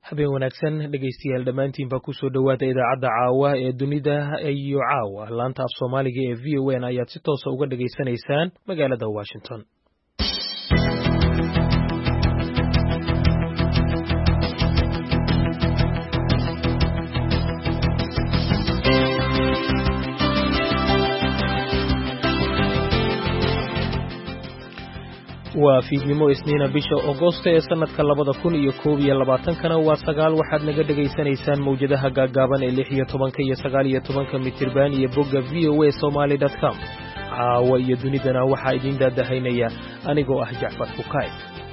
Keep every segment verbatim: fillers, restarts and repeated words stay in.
habeen wanaagsan dhegaystayaal dhammaantiinba ku soo dhowaada idaacadda caawa ee dunida iyo caawa laanta af soomaaliga ee v o n ayaad si toosa uga dhegaysanaysaan magaalada washington. waa fiidnimo isniina bisha Agoosto ee sanadka labada kun iyo koob iyo labaatankana waa sagaal waxaad naga dhegaysanaysaan mawjadaha gaagaaban ee lix iyo tobanka iyo sagaal iyo tobanka mitirban iyo bogga v o a somali dot com. caawa iyo dunidana waxaa idin daadahaynaya anigoo ah Jacfar Fukaay.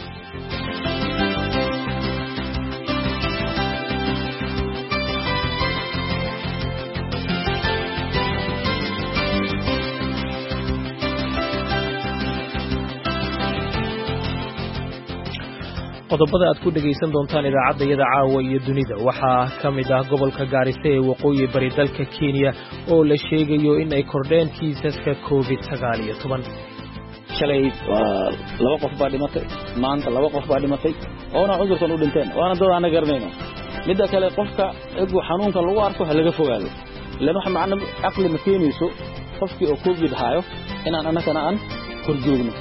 qodobada aad ku dhagaysan doontaan idaacaddayada caawa iyo dunida waxaa ka mid ah gobolka Gaarisa ee waqooyi bari dalka Kenya oo la sheegayo in ay kordheen kiisaska covid sagaal iyo toban. shalay waa laba qof baa dhimatay, maanta laba qof baa dhimatay oona cudurkan u dhinteen waana dad aan garanayno. midda kale qofka egu xanuunka lagu arko ha laga fogaado, ilaan waxa macna aqli ma keenayso qofkii oo covid haayo inaan annagana aan korjoogno.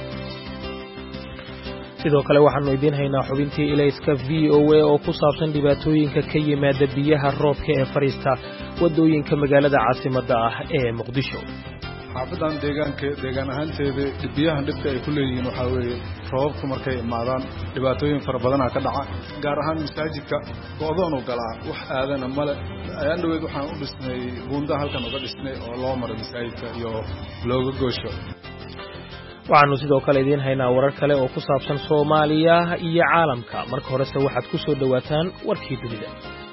sidoo kale waxaanu idin haynaa xubintii ilayska v o a oo ku saabsan dhibaatooyinka ka yimaada biyaha roobka ee fariista wadooyinka magaalada caasimadda ah ee Muqdisho. xaafadan deegaanka deegaan ahaanteeda biyaha dhibka ay ku leeyihiin waxa weeye roobku markay imaadaan dhibaatooyin fara badan ka dhaca, gaar ahaan masaajidka go'doon u galaa wax aadana male. ayaan dhaweyd waxaan u dhisnay buunda halkan uga dhisnay oo loo maro masaajidka iyo looga goosho. waxaanu sidoo kale idiin haynaa warar kale oo ku saabsan Soomaaliya iyo caalamka. marka horese waxaad ku soo dhawaataan warkii dunida.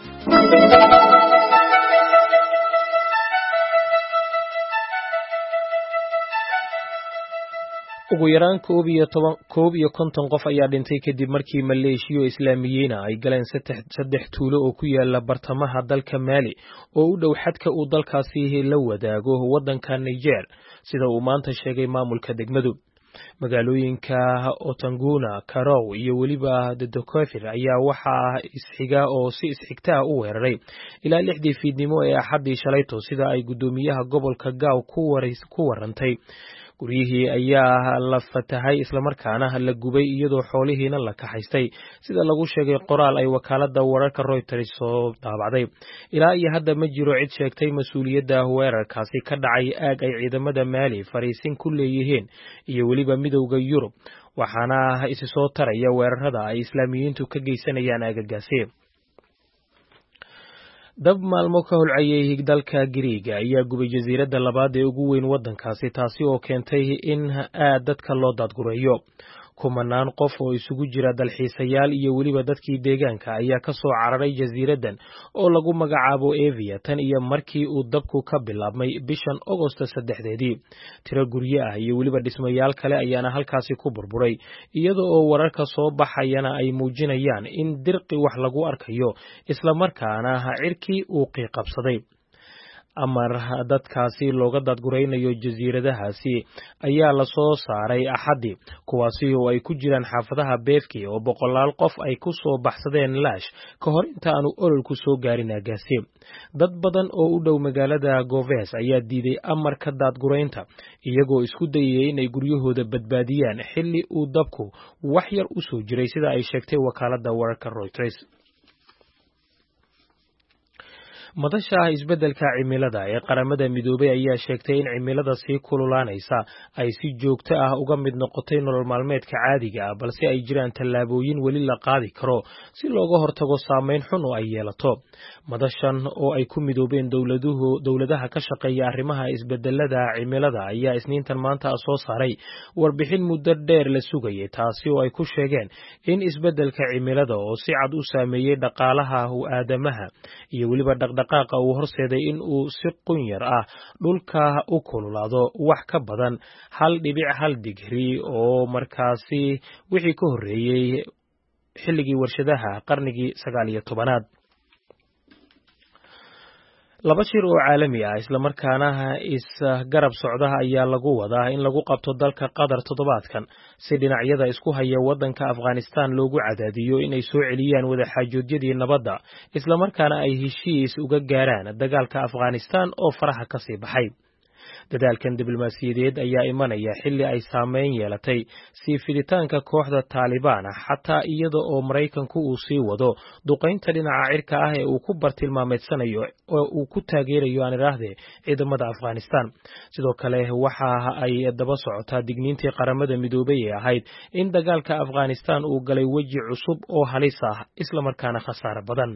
ugu yaraan koob iyo toban koob iyo konton qof ayaa dhintay kadib markii maleeshiyo islaamiyiina ay galeen saddex tuulo oo ku yaala bartamaha dalka Mali oo u dhow xadka uu dalkaasi la wadaago waddanka Niger, sida uu maanta sheegay maamulka degmadu. magaalooyinka Otanguna, Karow iyo weliba Dedokofir ayaa waxaa isxiga oo si isxigta u weeraray ilaa lixdii fiidnimo ee Axaddii shalayto, sida ay gudoomiyaha gobolka Gaaw ku warantay. guryihii ayaa la fatahay islamarkaana la gubay iyadoo xoolihiina la kaxaystay, sida lagu sheegay qoraal ay wakaaladda wararka Reuters soo daabacday. ilaa iyo hadda ma jiro cid sheegtay mas-uuliyadda weerarkaasi ka dhacay aag ay ciidamada Mali fariisin ku leeyihiin iyo weliba midowda Yurub, waxaana isi soo taraya weerarada ay islaamiyiintu ka geysanayaan aagagaasi. dab maalmo ka holcayay dalka Giriiga ayaa gubay jasiiradda labaad ee ugu weyn waddankaasi, taasi oo keentay in aad dadka loo daadgureeyo. kumanaan qof oo isugu jira dalxiisayaal iyo weliba dadkii deegaanka ayaa ka soo cararay jasiiraddan oo lagu magacaabo Evia tan iyo markii uu dabku ka bilaabmay bishan Agoosto saddexdeedii. tiro guryo ah iyo weliba dhismayaal kale ayaana halkaasi ku burburay, iyada oo wararka soo baxayana ay muujinayaan in dirqi wax lagu arkayo islamarkaana cirkii uu qiiqabsaday. amar dadkaasi looga daadguraynayo jasiiradahaasi ayaa la soo saaray Axaddii, kuwaasi oo ay ku jiraan xaafadaha Beefki oo boqolaal qof ay ku soo baxsadeen laash ka hor inta aanu ololku soo gaarin aagaasi. dad badan oo u dhow magaalada Goves ayaa diiday amarka daadguraynta, iyagoo isku dayay inay guryahooda badbaadiyaan xilli uu dabku wax yar u soo jiray, sida ay sheegtay wakaaladda wararka Reuters. madasha isbeddelka cimilada ee qaramada midoobay ayaa sheegtay in cimilada sii kululaanaysa ay si joogto ah uga mid noqotay nolol maalmeedka caadiga ah, balse ay jiraan tallaabooyin weli la qaadi karo si looga hortago saameyn xun oo ay yeelato. madashan oo ay ku midoobeen dowladuhu dowladaha ka shaqeeya arrimaha isbeddelada cimilada ayaa isniintan maanta soo saaray warbixin muddo dheer la sugayay, taasi oo ay ku sheegeen in isbeddelka cimilada oo si cad u saameeyay dhaqaalaha aadamaha iyo weliba dhaqdhaqaaqa uu horseeday in uu si qunyar ah dhulka u kululaado wax ka badan hal dhibic hal digri oo markaasi wixii ka horreeyey xilligii warshadaha qarnigii sagaal iyo tobanaad. laba shir oo caalami ah isla markaana is garab socdaha ayaa lagu wadaa in lagu qabto dalka Qatar toddobaadkan si dhinacyada isku haya wadanka Afghanistan loogu cadaadiyo inay soo celiyaan wada xaajoodiyadii nabadda isla markaana ay heshiis uga gaaraan dagaalka Afghanistan oo faraha ka sii baxay. dadaalkan diblomaasiyadeed ayaa imanaya xilli ay saameyn yeelatay sii fiditaanka kooxda Taliban xataa iyada oo Mareykanku uu sii wado duqeynta dhinaca cirka ah ee uu ku bartilmaameedsanayo oo uu ku taageerayo aan iraahday ciidamada Afghanistan. sidoo kale waxa ay daba socotaa digniintii qaramada midoobay ee ahayd in dagaalka Afghanistan uu galay waji cusub oo halis ah isla markaana khasaare badan.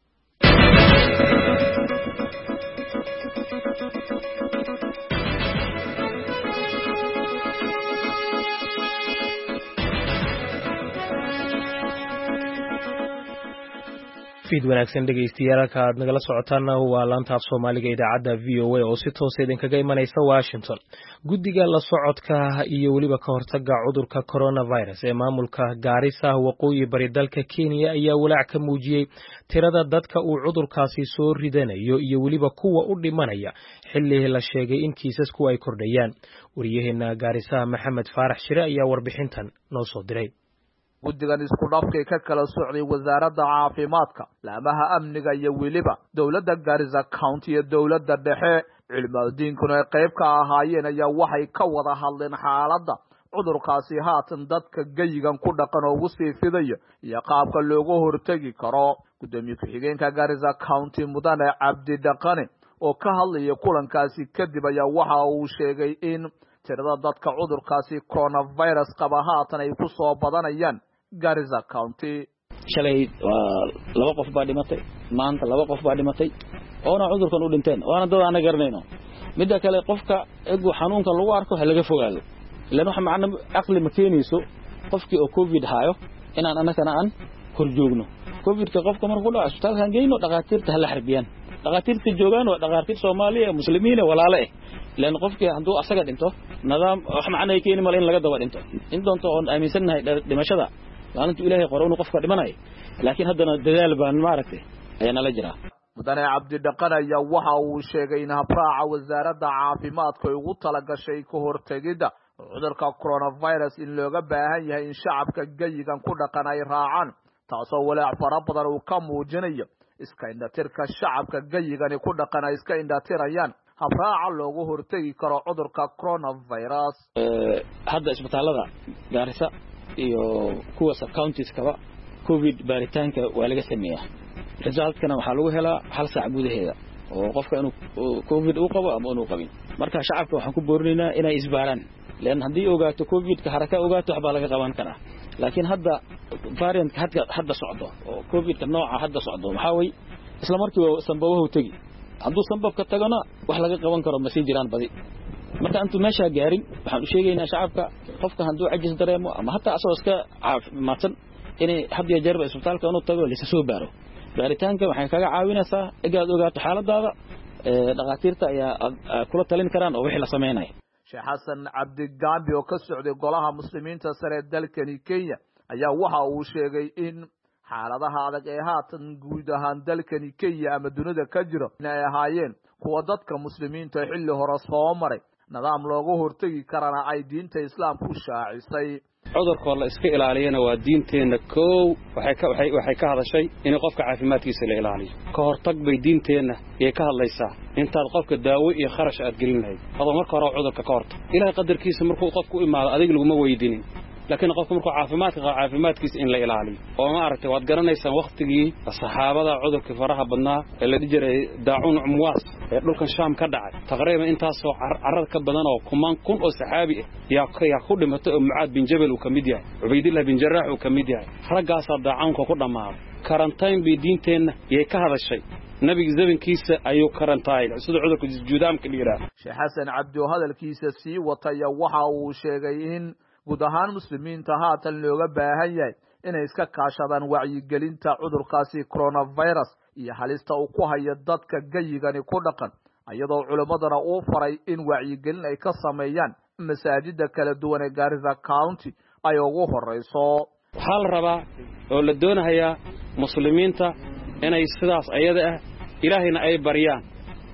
fiid wanaagsan dhegeystayaal aad nagala socotaan waa laanta af Soomaaliga idaacada V O A oo si toos ah idinkaga imanaysa Washington. guddiga la socodka iyo waliba ka hortagga cudurka coronavirus ee maamulka Garissa waqooyi bari dalka Kenya ayaa walaac ka muujiyay tirada dadka uu cudurkaasi soo ridanayo iyo waliba kuwa u dhimanaya xilli la sheegay in kiisasku ay kordhayaan. wariyaheena Garissa Maxamed Faarax Shire ayaa warbixintan noo soo diray. guddigan isku dhafkay ka kala socday wasaaradda caafimaadka laamaha amniga iyo weliba dowladda Garissa County iyo dowladda dhexe cilmaadiinkuna ay qayb ka ahaayeen ayaa waxay ka wada hadleen xaaladda cudurkaasi haatan dadka gayigan ku dhaqan oo ugu sii fidayo iyo qaabka looga hortagi karo. gudoomiye ku-xigeenka Garissa County mudane Cabdi Dhaqane oo ka hadlaya kulankaasi kadib ayaa waxa uu sheegay in tirada dadka cudurkaasi coronavirus qaba haatan ay ku soo badanayaan Garissa County. shalay laba qof baa dhimatay maanta laba qof baa dhimatay oo na cudurkan u dhinteen waana dad aan garanayno. midda kale qofka egu xanuunka lagu arko ha laga fogaado ilaan waxa macna aqli ma keenayso qofkii oo covid haayo inaan anagana aan kor joogno. covid-ka qofka markuu dhaco isbitaalka geeyno dhaqaatiirta hal xarbiyaan dhaqaatiirta joogaan waa dhaqaatiir Soomaaliya muslimiin walaalo ah laan qofkii haduu asaga dhinto nidaam wax macna keenay mal in laga daba dhinto in doonto oo aaminsanahay dhimashada waantu Ilaahay qoro inuu qofka dhimanayo laakiin haddana dadaal baan maaragtay ayana la jira. mudane Cabdi Dhaqane ayaa waxa uu sheegay in habraaca wasaaradda caafimaadka ay ugu talagashay ka hortagida cudurka coronavirus in looga baahan yahay in shacabka gayigan ku dhaqan ay raacaan taasoo walaac fara badan uu ka muujinayo iska indhatirka shacabka gayigani ku dhaqan ay iska indhatirayaan habraaca loogu hortagi karo cudurka coronavirus. hadda isbitaalada Garissa iyo kuwa sub counties kaba covid baaritaanka waa laga sameeyaa resultkana waxa lagu helaa hal saac gudaheeda oo qofka inuu covid uu qabo ama inuu qabin. marka shacabka waxaan ku boorinaynaa inay isbaaraan leen haddii ogaato covid-ka haraka ogaato wax baa laga qaban karaa. laakiin hadda variant hadda hadda socdo oo covid-ka nooca hadda socdo waxa way isla markii sanbabahu tagi hadduu sanbabka tagana wax laga qaban karo ma sii jiraan badi. marka intuu meesha gaarin waxaan u sheegaynaa shacabka qofka hadduu ajis dareemo ama hatta asoo iska caafimaadsan inay hadiya jeerba isbitaalka inuu tago la soo baaro. baaritaanka waxay kaga caawinaysaa igaad ogaato xaaladaada dhaqaatiirta ayaa kula talin karaan oo wixii la sameeyay. Sheekh Xasan Cabdi Gambi oo ka socday golaha muslimiinta sare dalkani Kenya ayaa waxa uu sheegay in xaaladaha adag ee haatan guud ahaan dalkani Kenya ama dunida ka jiro inay ahaayeen kuwa dadka muslimiinta xilli hore soo maray nidaam looga hortagi karana ay diinta islaamku shaacisay. cudurka la iska ilaaliyana waa diinteena koow waxay ka waxay waxay ka hadashay in qofka caafimaadkiisa la ilaaliyo ka hortag bay diinteena ee ka hadlaysaa intaad qofka daawo iyo kharash aad gelinayd adoo marka hore cudurka ka hortag ilaahay qadarkiisa markuu qofku imaado adiga laguma weydiinin laakiin qofka markuu caafimaadka caafimaadkiisa in la ilaaliyo oo ma aragtay waad garanaysan waqtigii saxaabada cudurka faraha badnaa ee la dhijiray daacun umwaas ee dhulkan Shaam ka dhacay taqriiban intaas oo carrad ka badan oo kumaan kun oo saxaabi ah yaa ka yaa ku dhimatay oo Mucaad bin Jabal uu kamid yahay Ubaydillah bin Jarrah uu kamid yahay ragaas daacunka ku dhamaaday karantiin bi diinteena ee ka hadashay nabiga zabankiisa ayuu karantaay sida cudurka juudaamka dhiiraa. Sheekh Xasan Cabdi oo hadalkiisa sii wataya waxa uu sheegay in guud ahaan muslimiinta haatan looga baahan yahay inay iska kaashadaan wacyigelinta cudurkaasi coronavirus iyo halista uu ku hayo dadka gayigani ku dhaqan iyadoo culimadana uu faray in wacyigelin ay ka sameeyaan masaajida kala duwan ee Garissa County ay ugu horeyso. waxaa la rabaa oo la doonayaa muslimiinta inay sidaas ayada ah ilaahayna ay bariyaan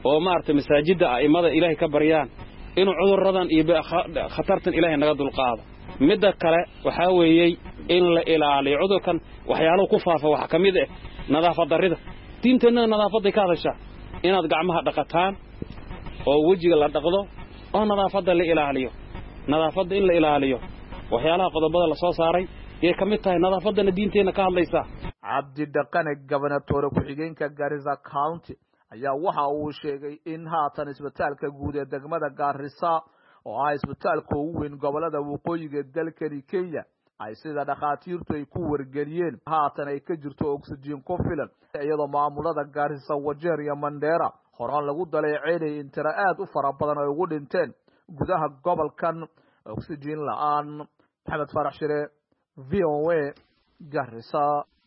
oo maartay masaajidda aimada ilaahay ka baryaan inuu cudurradan iyo khatartan ilaahay naga dulqaado midda kale waxa weeyay in la ilaaliyo cudurkan waxyaalo ku faafa waxa kamid ah nadaafad darrida diinteena nadaafadda ka hadasha inaad gacmaha dhaqataan oo wajiga la dhaqdo oo nadaafadda la ilaaliyo nadaafadda in la ilaaliyo waxyaalaha qodobada la soo saaray ee kamid tahay nadaafadana diinteena ka hadlaysa Cabdi Dhaqane gobernatore ku xigeenka Garissa County ayaa waxa uu sheegay in haatan isbitaalka guud ee degmada Garissa oo ah isbitaalka ugu weyn gobolada waqooyiga dalka Kenya ay sida dhaqaatiirtu ay ku wargeliyeen haatan ay ka jirto oxygen ku filan iyadoo maamulada Garissa Wajir iyo Mandera horaan lagu daleeceeyay intira aad u fara badan oo ugu dhinteen gudaha gobolkan oxygen la'aan. Maxamed Farax Shire, V O A, Garissa.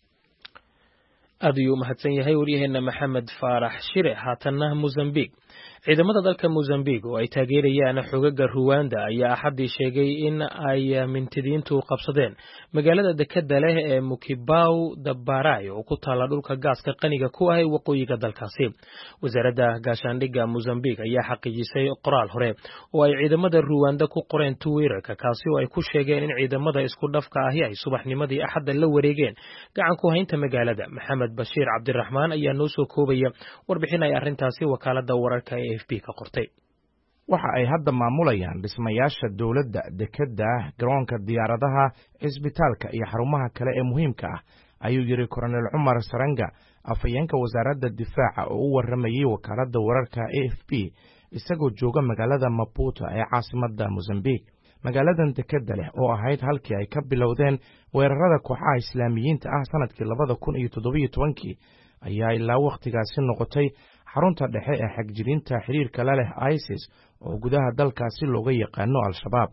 aad ayuu mahadsan yahay waryaheena Maxamed Farax Shire. haatanna Mozambique ciidamada dalka Mozambique oo ay taageerayaan xogaga Rwanda ayaa axadii sheegay in ay mintidiintu qabsadeen magaalada dekada leh ee Mukibau da Barai oo ku taala dhulka gaaska qaniga ku ah waqooyiga dalkaasi. wasaaradda gaashaandhigga Mozambique ayaa xaqiijisay qoraal hore oo ay ciidamada Rwanda ku qoreen Twitter-ka kaasi oo ay ku sheegeen in ciidamada isku dhafka ahi ay subaxnimadii axadda la wareegeen gacan ku haynta magaalada. Maxamed Bashiir Cabdiraxmaan ayaa noo soo koobaya warbixin ay arrintaasi wakaaladda wararka ee F B ka qortay. waxa ay hadda maamulayaan dhismayaasha dawladda, dekada, garoonka diyaaradaha, isbitaalka iyo xarumaha kale ee muhiimka ah, ayuu yiri Colonel Cumar Saranga, afayeenka wasaaradda difaaca oo u waramayay wakaaladda wararka A F P isagoo jooga magaalada Maputo ee caasimadda Mozambique. magaaladan dekada leh oo ahayd halkii ay ka bilowdeen weerarada kooxaha islaamiyiinta ah sanadkii labada kun iyo toddoba tobankii ayaa ilaa waqtigaasi noqotay xarunta dhexe ee xagjirinta xiriirka la leh ISIS oo gudaha dalkaasi looga yaqaano Al-Shabaab.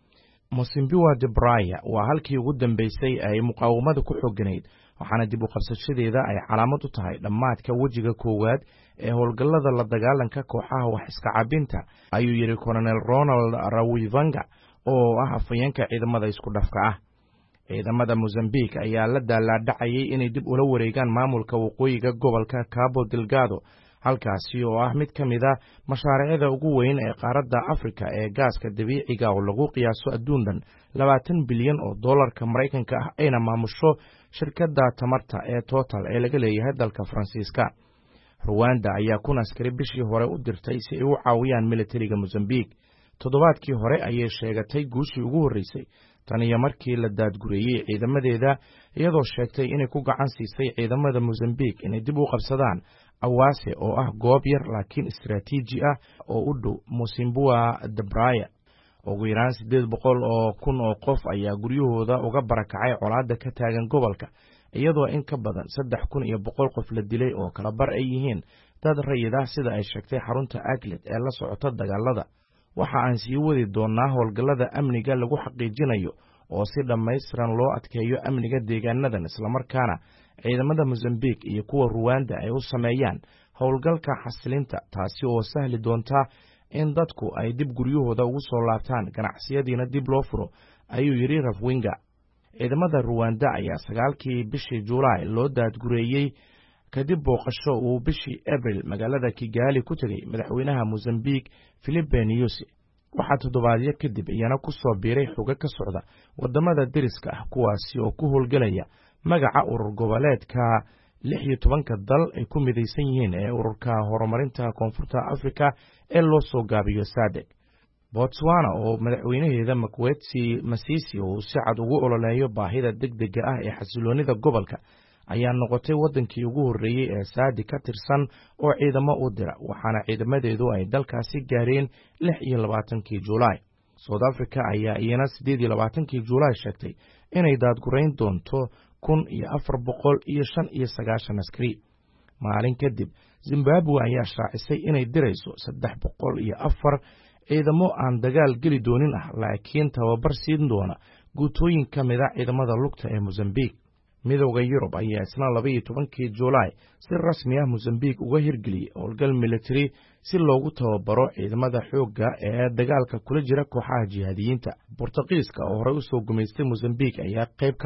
Mocimboa da Praia waa halkii ugu dambeysay ay muqaawamada ku xooganayd, waxaana dib u qabsashadeeda ay calaamad u tahay dhammaadka wejiga koowaad ee howlgallada la dagaalanka kooxaha wax iska cabinta, ayuu yiri Colonel Ronald Rawivanga oo ah afayeenka ciidamada isku dhafka ah. ciidamada Mozambique ayaa la daalaadhacayay inay dib ula wareegaan maamulka waqooyiga gobolka Cabo Delgado, halkaasi oo ah mid ka mid ah mashaariicda ugu weyn ee qaaradda Afrika ee gaaska dabiiciga oo lagu qiyaaso adduun dhan labaatan bilyan oo dollarka Mareykanka ah ayna maamusho shirkadda tamarta ee Total ee laga leeyahay dalka Faransiiska. Rwanda ayaa kun askari bishii hore u dirtay si ay u caawiyaan militariga Mozambique. toddobaadkii hore ayay sheegatay guushii ugu horreysay tan iyo markii la daadgureeyey ciidamadeeda, iyadoo sheegtay inay ku gacan siisay ciidamada Mozambique inay dib u qabsadaan Awase oo ah goob yar laakiin istiraatiiji ah oo u dhow Mocimboa da Praia. ugu yaraan siddeed boqol oo kun oo qof ayaa guryahooda uga barakacay colaadda ka taagan gobolka, iyadoo in ka badan saddex kun iyo boqol qof la dilay oo kala bar ay yihiin dad rayid ah sida ay sheegtay xarunta Aglet ee la socota dagaalada. waxa aan sii wadi doonaa howlgallada amniga lagu xaqiijinayo oo si dhammaystiran loo adkeeyo amniga deegaanadan, islamarkaana ciidamada Mozambique iyo kuwa Rwanda ay u sameeyaan howlgalka xasilinta, taasi oo sahli doonta in dadku ay dib guryahooda ugu soo laabtaan, ganacsiyadiina dib loo furo, ayuu yiri Rawinga. ciidamada Rwanda ayaa sagaalkii bishii Juulaay loo daadgureeyey kadib booqasho uu bishii Abril magaalada Kigali ku tagay madaxweynaha Mozambique Filipe Nyusi. waxaa toddobaadyo kadib iyana ku soo biiray xoga ka socda wadamada deriska ah kuwaasi oo ku howlgalaya magaca urur goboleedka lix iyo tobanka dal ay ku midaysan yihiin ee ururka horumarinta koonfurta Afrika ee loo soo gaabiyo SADC. Botswana oo madaxweynaheeda Makwetsi Masisi uu si cad ugu ololeeyo baahida degdega ah ee xasiloonida gobolka ayaa noqotay wadankii ugu horreeyay ee SADC ka tirsan oo ciidamo u dira, waxaana ciidamadeedu ay dalkaasi gaareen lix iyo labaatankii Juulaay. South Africa ayaa iyana siddeed iyo labaatankii Juulaay sheegtay inay daadgurayn doonto kun iyo afar boqol iyo shan iyo sagaashan askari. maalin kadib Zimbabwe ayaa shaacisay inay dirayso saddex boqol iyo afar ciidamo aan dagaal geli doonin ah laakiin tababar siin doona guutooyin ka mid ah ciidamada lugta ee Mozambique. midowga Yurub ayaa isna laba iyo tobankii Juulaay si rasmi ah Mozambique uga hirgeliyey howlgal military si loogu tababaro ciidamada xoogga ee dagaalka kula jira kooxaha jihaadiyiinta. Boortaqiiska oo horey u soo gumaystay Mozambique ayaa qayb ka ah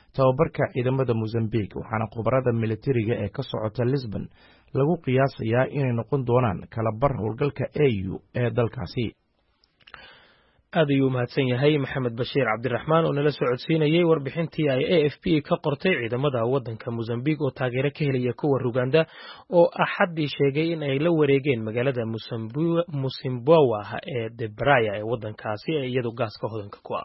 tababarka ciidamada Mozambique waxaana khubarada militariga ee ka socota Lisbon lagu qiyaasayaa inay noqon doonaan kala bar howlgalka A U ee dalkaasi. aad ayuu mahadsan yahay Maxamed Bashiir Cabdiraxmaan oo nala socodsiinayay warbixintii ay A F P ka qortay ciidamada wadanka Mozambique oo taageero ka helaya kuwa Uganda oo axadii sheegay in ay la wareegeen magaalada Musimbawa ee Debraya ee wadankaasi ee iyadu gaaska hodanka ku ah.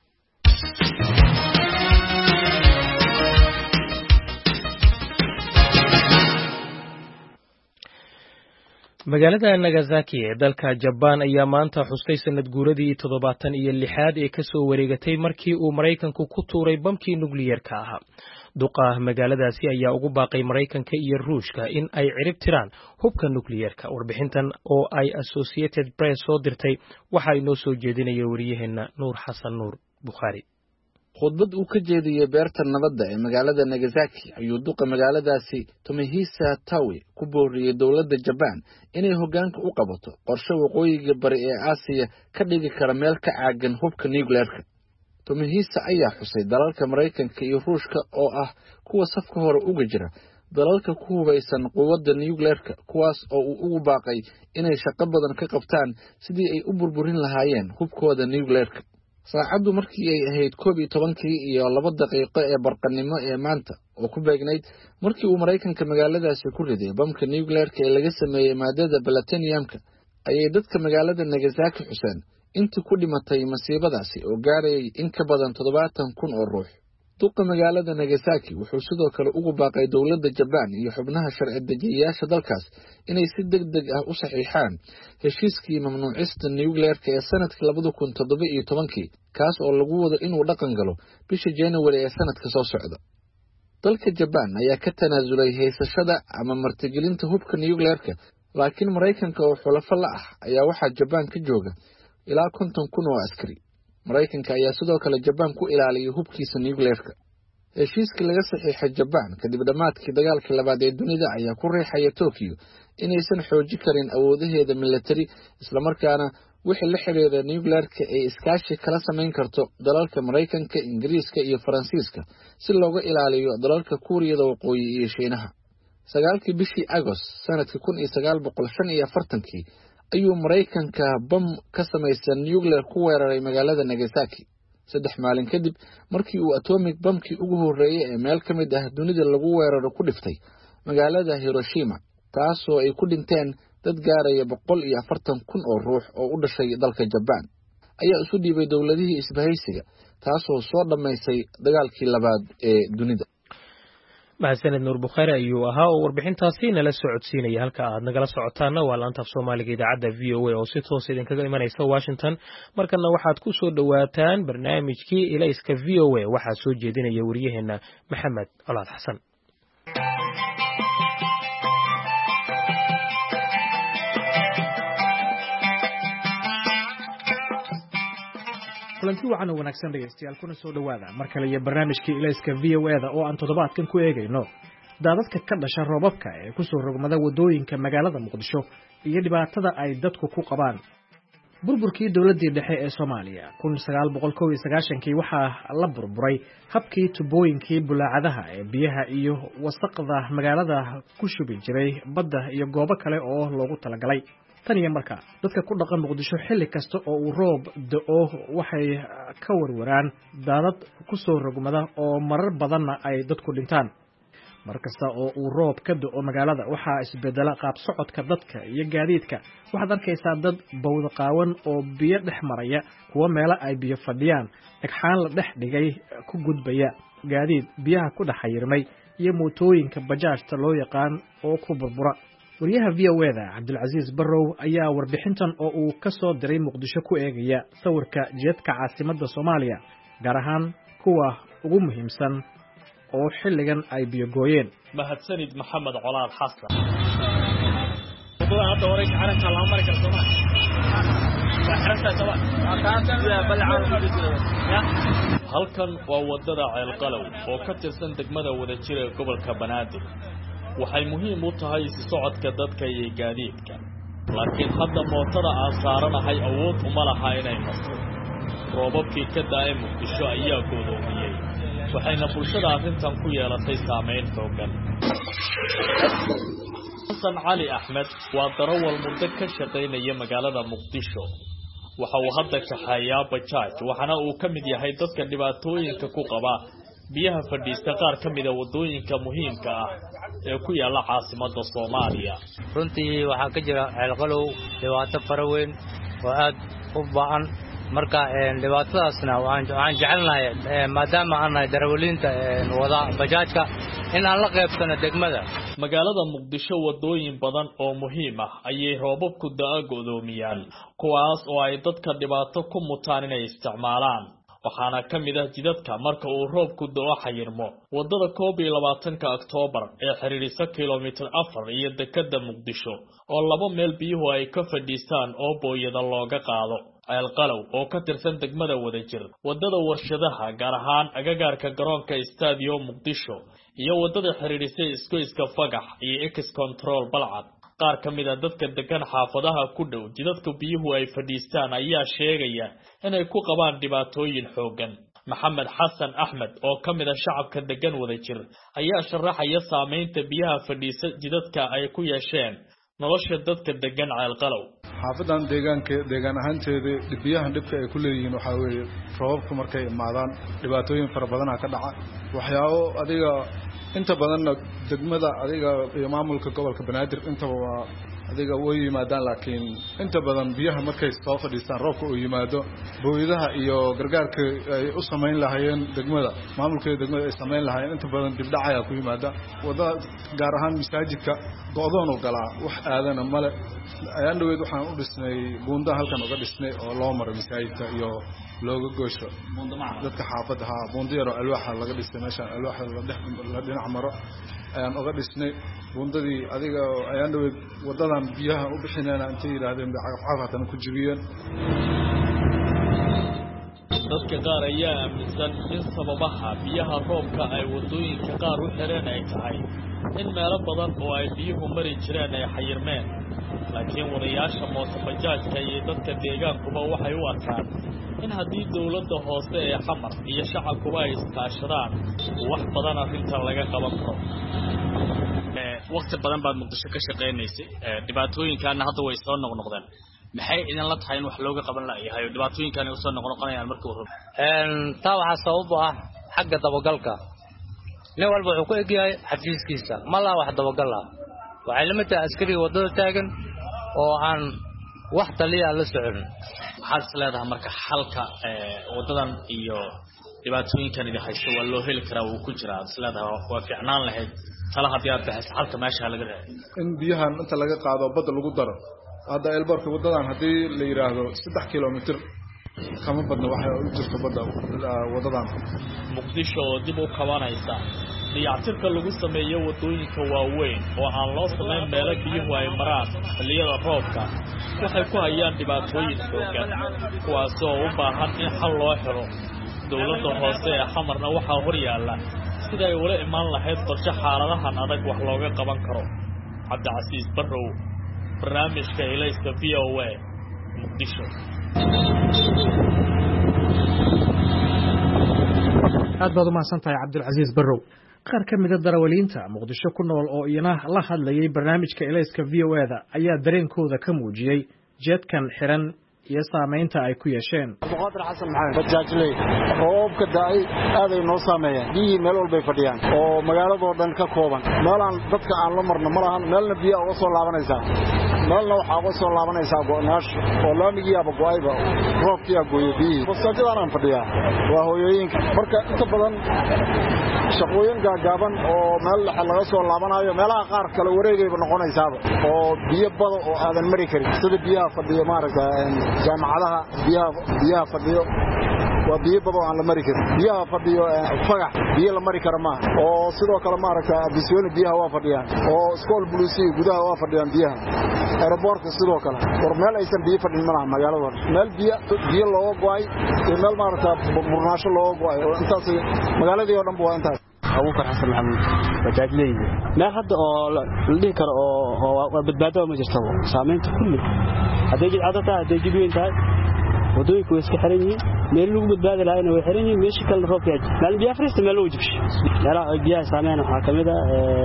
magaalada Nagasaki ee dalka Japan ayaa maanta xustay sanad guuradii toddobaatan iyo lixaad ee ka soo wareegatay markii uu Mareykanku ku tuuray bamkii nukliyeerka ahaa. duqa magaaladaasi ayaa ugu baaqay Mareykanka iyo Ruushka in ay cirib tiraan hubka nukliyeerka. warbixintan oo ay Associated Press soo dirtay waxa ay noo soo jeedinaya wariyaheena Nuur Xasan Nuur Bukhari. khudbad uu ka jeediyay beerta nabadda ee magaalada Nagasaki ayuu duqa magaaladaasi Tomohisa Tawe ku booriyay dowladda Japan inay hoggaanka u qabato qorshe waqooyiga bari ee Aasiya ka dhigi kara meel ka caagan hubka nuclearka. Tomohisa ayaa xusay dalalka Mareykanka iyo Ruushka oo ah kuwa safka hore uga jira dalalka ku hubaysan quwadda nuclearka, kuwaas oo uu ugu baaqay inay shaqo badan ka qabtaan sidii ay u burburin lahaayeen hubkooda nuclearka. saacaddu markii ay ahayd koob iyo tobankii iyo laba daqiiqo ee barqanimo ee maanta oo ku beegnayd markii uu Mareykanka magaaladaasi ku riday bamka nuclearka ee laga sameeyay maadada plutoniumka, ayay dadka magaalada Nagasaki xuseen intii ku dhimatay masiibadaasi oo gaarayay in ka badan toddobaatan kun oo ruux. duqa magaalada Nagasaki wuxuu sidoo kale ugu baaqay dowladda Japan iyo xubnaha sharci dejiyayaasha dalkaas inay si degdeg ah u saxiixaan heshiiskii mamnuucista nuclearka ee sanadkii labada kun toddoba iyo tobankii, kaas oo lagu wado inuu dhaqan galo bisha January ee sanadka soo socda. dalka Japan ayaa ka tanaasulay haysashada ama martigelinta hubka nuclearka, laakiin Mareykanka oo xulafo la ah ayaa waxaa Japan ka jooga ilaa konton kun oo askari. Mareykanka ayaa sidoo kale Japan ku ilaaliyay hubkiisa nuclearka. heshiiskii laga saxiixay Japan kadib dhamaadkii dagaalkii labaad ee dunida ayaa ku riixaya Tokyo inaysan xoojin karin awoodaheeda military, isla markaana wixii la xiriira nuclearka ay iskaashi kala samayn karto dalalka Mareykanka, Ingiriiska iyo Faransiiska si looga ilaaliyo dalalka Kuuriyada Waqooyi iyo Shiinaha. sagaalkii bishii Agost sanadkii kun iyo sagaal boqol shan iyo afartankii ayuu Mareykanka bam ka samaysan nuclear ku weeraray magaalada Nagasaki. saddex maalin kadib markii uu atomic bamkii ugu horeeyay ee meel ka mid ah dunida lagu weeraro ku dhiftay magaalada Hiroshima, taasoo ay ku dhinteen dad gaaraya boqol iyo afartan kun oo ruux oo u dhashay dalka Japan, ayaa isu dhiibay dowladihii isbahaysiga, taasoo soo dhamaysay dagaalkii labaad ee dunida. mahadsaned Nuur Bukhari ayuu ahaa oo warbixintaasi nala socodsiinaya. halka aad nagala socotaana waa laanta af Soomaaliga idaacadda V O A oo si toos idinkaga imanaysa Washington. markana waxaad ku soo dhawaataan barnaamijkii Ilayska V O A waxaa soo jeedinaya wariyaheena Maxamed Colaad Xasan. kulanti wacan oo wanaagsan dhegeystayaal, kuna soo dhawaada mar kale iyo barnaamijkii Ilayska V O A da oo aan toddobaadkan ku eegayno daadadka ka dhasha roobabka ee ku soo rogmada wadooyinka magaalada Muqdisho iyo dhibaatada ay dadku ku qabaan. burburkii dowladii dhexe ee Soomaaliya kun sagaal boqol kow iyo sagaashan-kii waxaa la burburay habkii tubooyinkii bulaacadaha ee biyaha iyo wasaqda magaalada ku shubi jiray badda iyo goobo kale oo loogu talagalay. tan iyo markaa dadka ku dhaqan Muqdisho xilli kasta oo uu roob da'o waxay ka warwaraan daadad ku soo rogmada oo marar badanna ay dadku dhintaan. markasta oo uu roob ka da'o magaalada waxaa isbedela qaab socodka dadka iyo gaadiidka. waxaad arkaysaa dad bawda qaawan oo biyo dhex maraya, kuwa meelo ay biyo fadhiyaan dhagxaan la dhex dhigay ku gudbaya, gaadiid biyaha ku dhex xayirmay iyo mootooyinka bajaajta loo yaqaan oo ku burbura. wariyaha V O A da Cabdulcasiis Barrow ayaa warbixintan oo uu ka soo diray Muqdisho ku eegaya sawirka jidadka caasimadda Soomaaliya, gaar ahaan kuwa ugu muhiimsan oo xilligan ay biyo gooyeen. mahadsanid Maxamed Colaad Xasan. hadda hore calanka la mari karto ma halkan waa wadada Ceelqalow oo ka tirsan degmada Wadajir ee gobolka Banaadir. waxay muhiim u tahay si socodka dadka iyo gaadiidka, laakiin hadda mootada aan saaranahay awood uma laha inay marto. roobabkii ka da'ay Muqdisho ayaa go'doomiyay waxayna bulshada arrintan ku yeelatay saameyn xoogan. xasan cali axmed waa darawal muddo ka shaqaynaya magaalada muqdisho. waxa uu hadda kaxeeyaa bajaaj waxaana uu ka mid yahay dadka dhibaatooyinka ku qaba biyaha fadhiista qaar ka mid ah wadooyinka muhiimka ah ee ku yaala caasimadda Soomaaliya. runtii waxaa ka jira ceelqalow dhibaato fara weyn oo aad u baahan marka dhibaatadaasna waxaan jecelnahay maadaama aan nahay darawaliinta wada bajaajka in aan la qaybsano degmada. magaalada muqdisho wadooyin badan oo muhiim ah ayay roobabku da'a go'doomiyaan kuwaas oo ay dadka dhibaato ku mutaan inay isticmaalaan. waxaana ka mid ah jidadka marka uu roobku da'o xayirmo wadada koob iyo labaatanka Oktoobar ee xiriirisa kiiloomitir afar iyo dekada Muqdisho oo laba meel biyuhu ay ka fadhiistaan oo booyada looga qaado. ceelqalow oo ka tirsan degmada Wadajir, wadada warshadaha gaar ahaan agagaarka garoonka Stadium Muqdisho iyo wadada xiriirisa iskoyska Fagax iyo X Control Balcad. qaar ka mid ah dadka degan xaafadaha ku dhow jidadka biyuhu ay fadhiistaan ayaa sheegaya inay ku qabaan dhibaatooyin xoogan. maxamed xasan axmed oo ka mid ah shacabka degan Wadajir ayaa sharaxaya saameynta biyaha fadhiisa jidadka ay ku yeesheen nolosha dadka degan ceelqalow. xaafadan deegaanka deegaan ahaanteeda biyahan dhibka ay ku leeyihiin waxa weeye roobabku markay imaadaan dhibaatooyin fara badan ka dhaca. waxyaabo adiga inta badan degmada adiga iyo maamulka gobolka Banaadir inta waa adiga way yimaadaan laakiin inta badan biyaha markay soo fadhiistaan roobka oo yimaado booyadaha iyo gargaarka ay u sameyn lahaayeen degmada maamulka degmada ay sameyn lahaayeen inta badan dib dhac ayaa ku yimaada. wadada gaar ahaan masaajidka go'doon oo galaa wax aadana male. ayaan dhaweyd waxaan u dhisnay buunda halkan uga dhisnay oo loo maro masaajidka iyo looga goosho dadka xaafadaha buunda yar oo alwaaxa laga dhisay meesha alwaaxa la dhinac maro ayaan uga dhisnay buundadii adiga ayaan dhaweyd wadadan biyaha u bixinayna intay yiraahdeen caqabadahan ku jibiyeen. dadka qaar ayaa aaminsan in sababaha biyaha roobka ay wadooyinka qaar u xireen ay tahay in meelo badan oo ay biyuhu mari jireen ay xayirmeen. laakiin wadayaasha mootobajaajka iyo dadka deegaankuba waxay u arkaan in haddii dawladda hoose ee xamar iyo shacabkuba ay iskaashadaan wax badan arrintan laga qaban karo. waqti badan baad Muqdisho ka shaqeynaysay dhibaatooyinkaana hadda way soo noqnoqdeen maxay idin la tahay in wax looga qaban lahayo dhibaatooyinkan ay soo noqnoqonayaan markii hore? een taa waxa sabab ah xagga dabagalka. nin walba wuxuu ku egyahay xafiiskiisa ma la wax dabagal ah. waxay la mid tahay askari wadada taagan oo aan wax taliya la socon. waxaad isleedahay marka xalka wadadan iyo dhibaatooyinkan idin haysto waa loo heli karaa uu ku jiraa isleedahay waa fiicnaan lahayd tala haddii aad baxayso xalka meesha laga raadiyo in biyahan inta laga qaado badda lagu daro. hadda elbarka wadadan haddii la yiraahdo saddex kiiloomitir kama badna waxay u jirto badda wadadan. Muqdisho oo dib u kabanaysa dayactirka lagu sameeyo wadooyinka waaweyn oo aan loo sameyn meelo biyuhu ay maraan xilliyada roobka waxay ku hayaan dhibaatooyin xoogan kuwaas oo u baahan in xal loo helo. dawladda hoose ee xamarna waxaa hor yaalla sida ay ula imaan lahayd qorshe xaaladahan adag wax looga qaban karo. cabdicasiis barrow barnaamijka ilayska V O A Muqdisho. aad baad u mahadsantahay cabdilcasiis barrow. qaar ka mid ah darawaliinta Muqdisho ku nool oo iyana la hadlayay barnaamijka ilayska V O A-da ayaa dareenkooda ka muujiyay jeedkan xiran iyo saameynta ay ku yeesheen. Boqortooy Xasan Maxamed bajaajley roobka daay aad ay noo saameeyeen biyo meel walba ay fadhiyaan oo magaalada oo dhan ka kooban meelaan dadka aan la marno ma lahan meelna biyo uga soo laabanaysa meelna waxa uga soo laabanaysa go'naash oo laamigii aba go'ayba roobkii aa gooyay biyo basaajadaan aan fadhiyaa waa hooyooyinka marka inta badan shaqooyin gaagaaban oo meel laga soo laabanayo meelaha qaar kale wareegayba noqonaysaaba oo biyo bada oo aadan mari karin sida biyaha fadhiyo maaragtay jaamacadaha biyaha biyaha fadhiyo waa biyo bada aan la mari karin biyaha fadhiyo fagax biyo la mari kara ma oo sidoo kale maaragtay abisyooni biyaha waa fadhiyaan oo school buluusi gudaha waa fadhiyaan biyaha airport sidoo kale war meel aysan biyo fadhin malaha magaalada meel biyo biyo loo go'ay ee meel maaragtay burnaasho loo go'ay oo intaas magaaladii oo dhan waa intaas. Abu Farxan Maxamed bajaajley meel hadda oo la dhihi karo oo badbaado ma jirto saameynta kulli haday jid cadada haday jid weyn tahay wadooyinku way iska xiran yihiin meel lagu badbaadi lahaayna way xiran yihiin meeshii kalena roobka yahay meel biyo fariista meel lagu jibsho meelaha biyaha saameeyaan waxaa kamid ah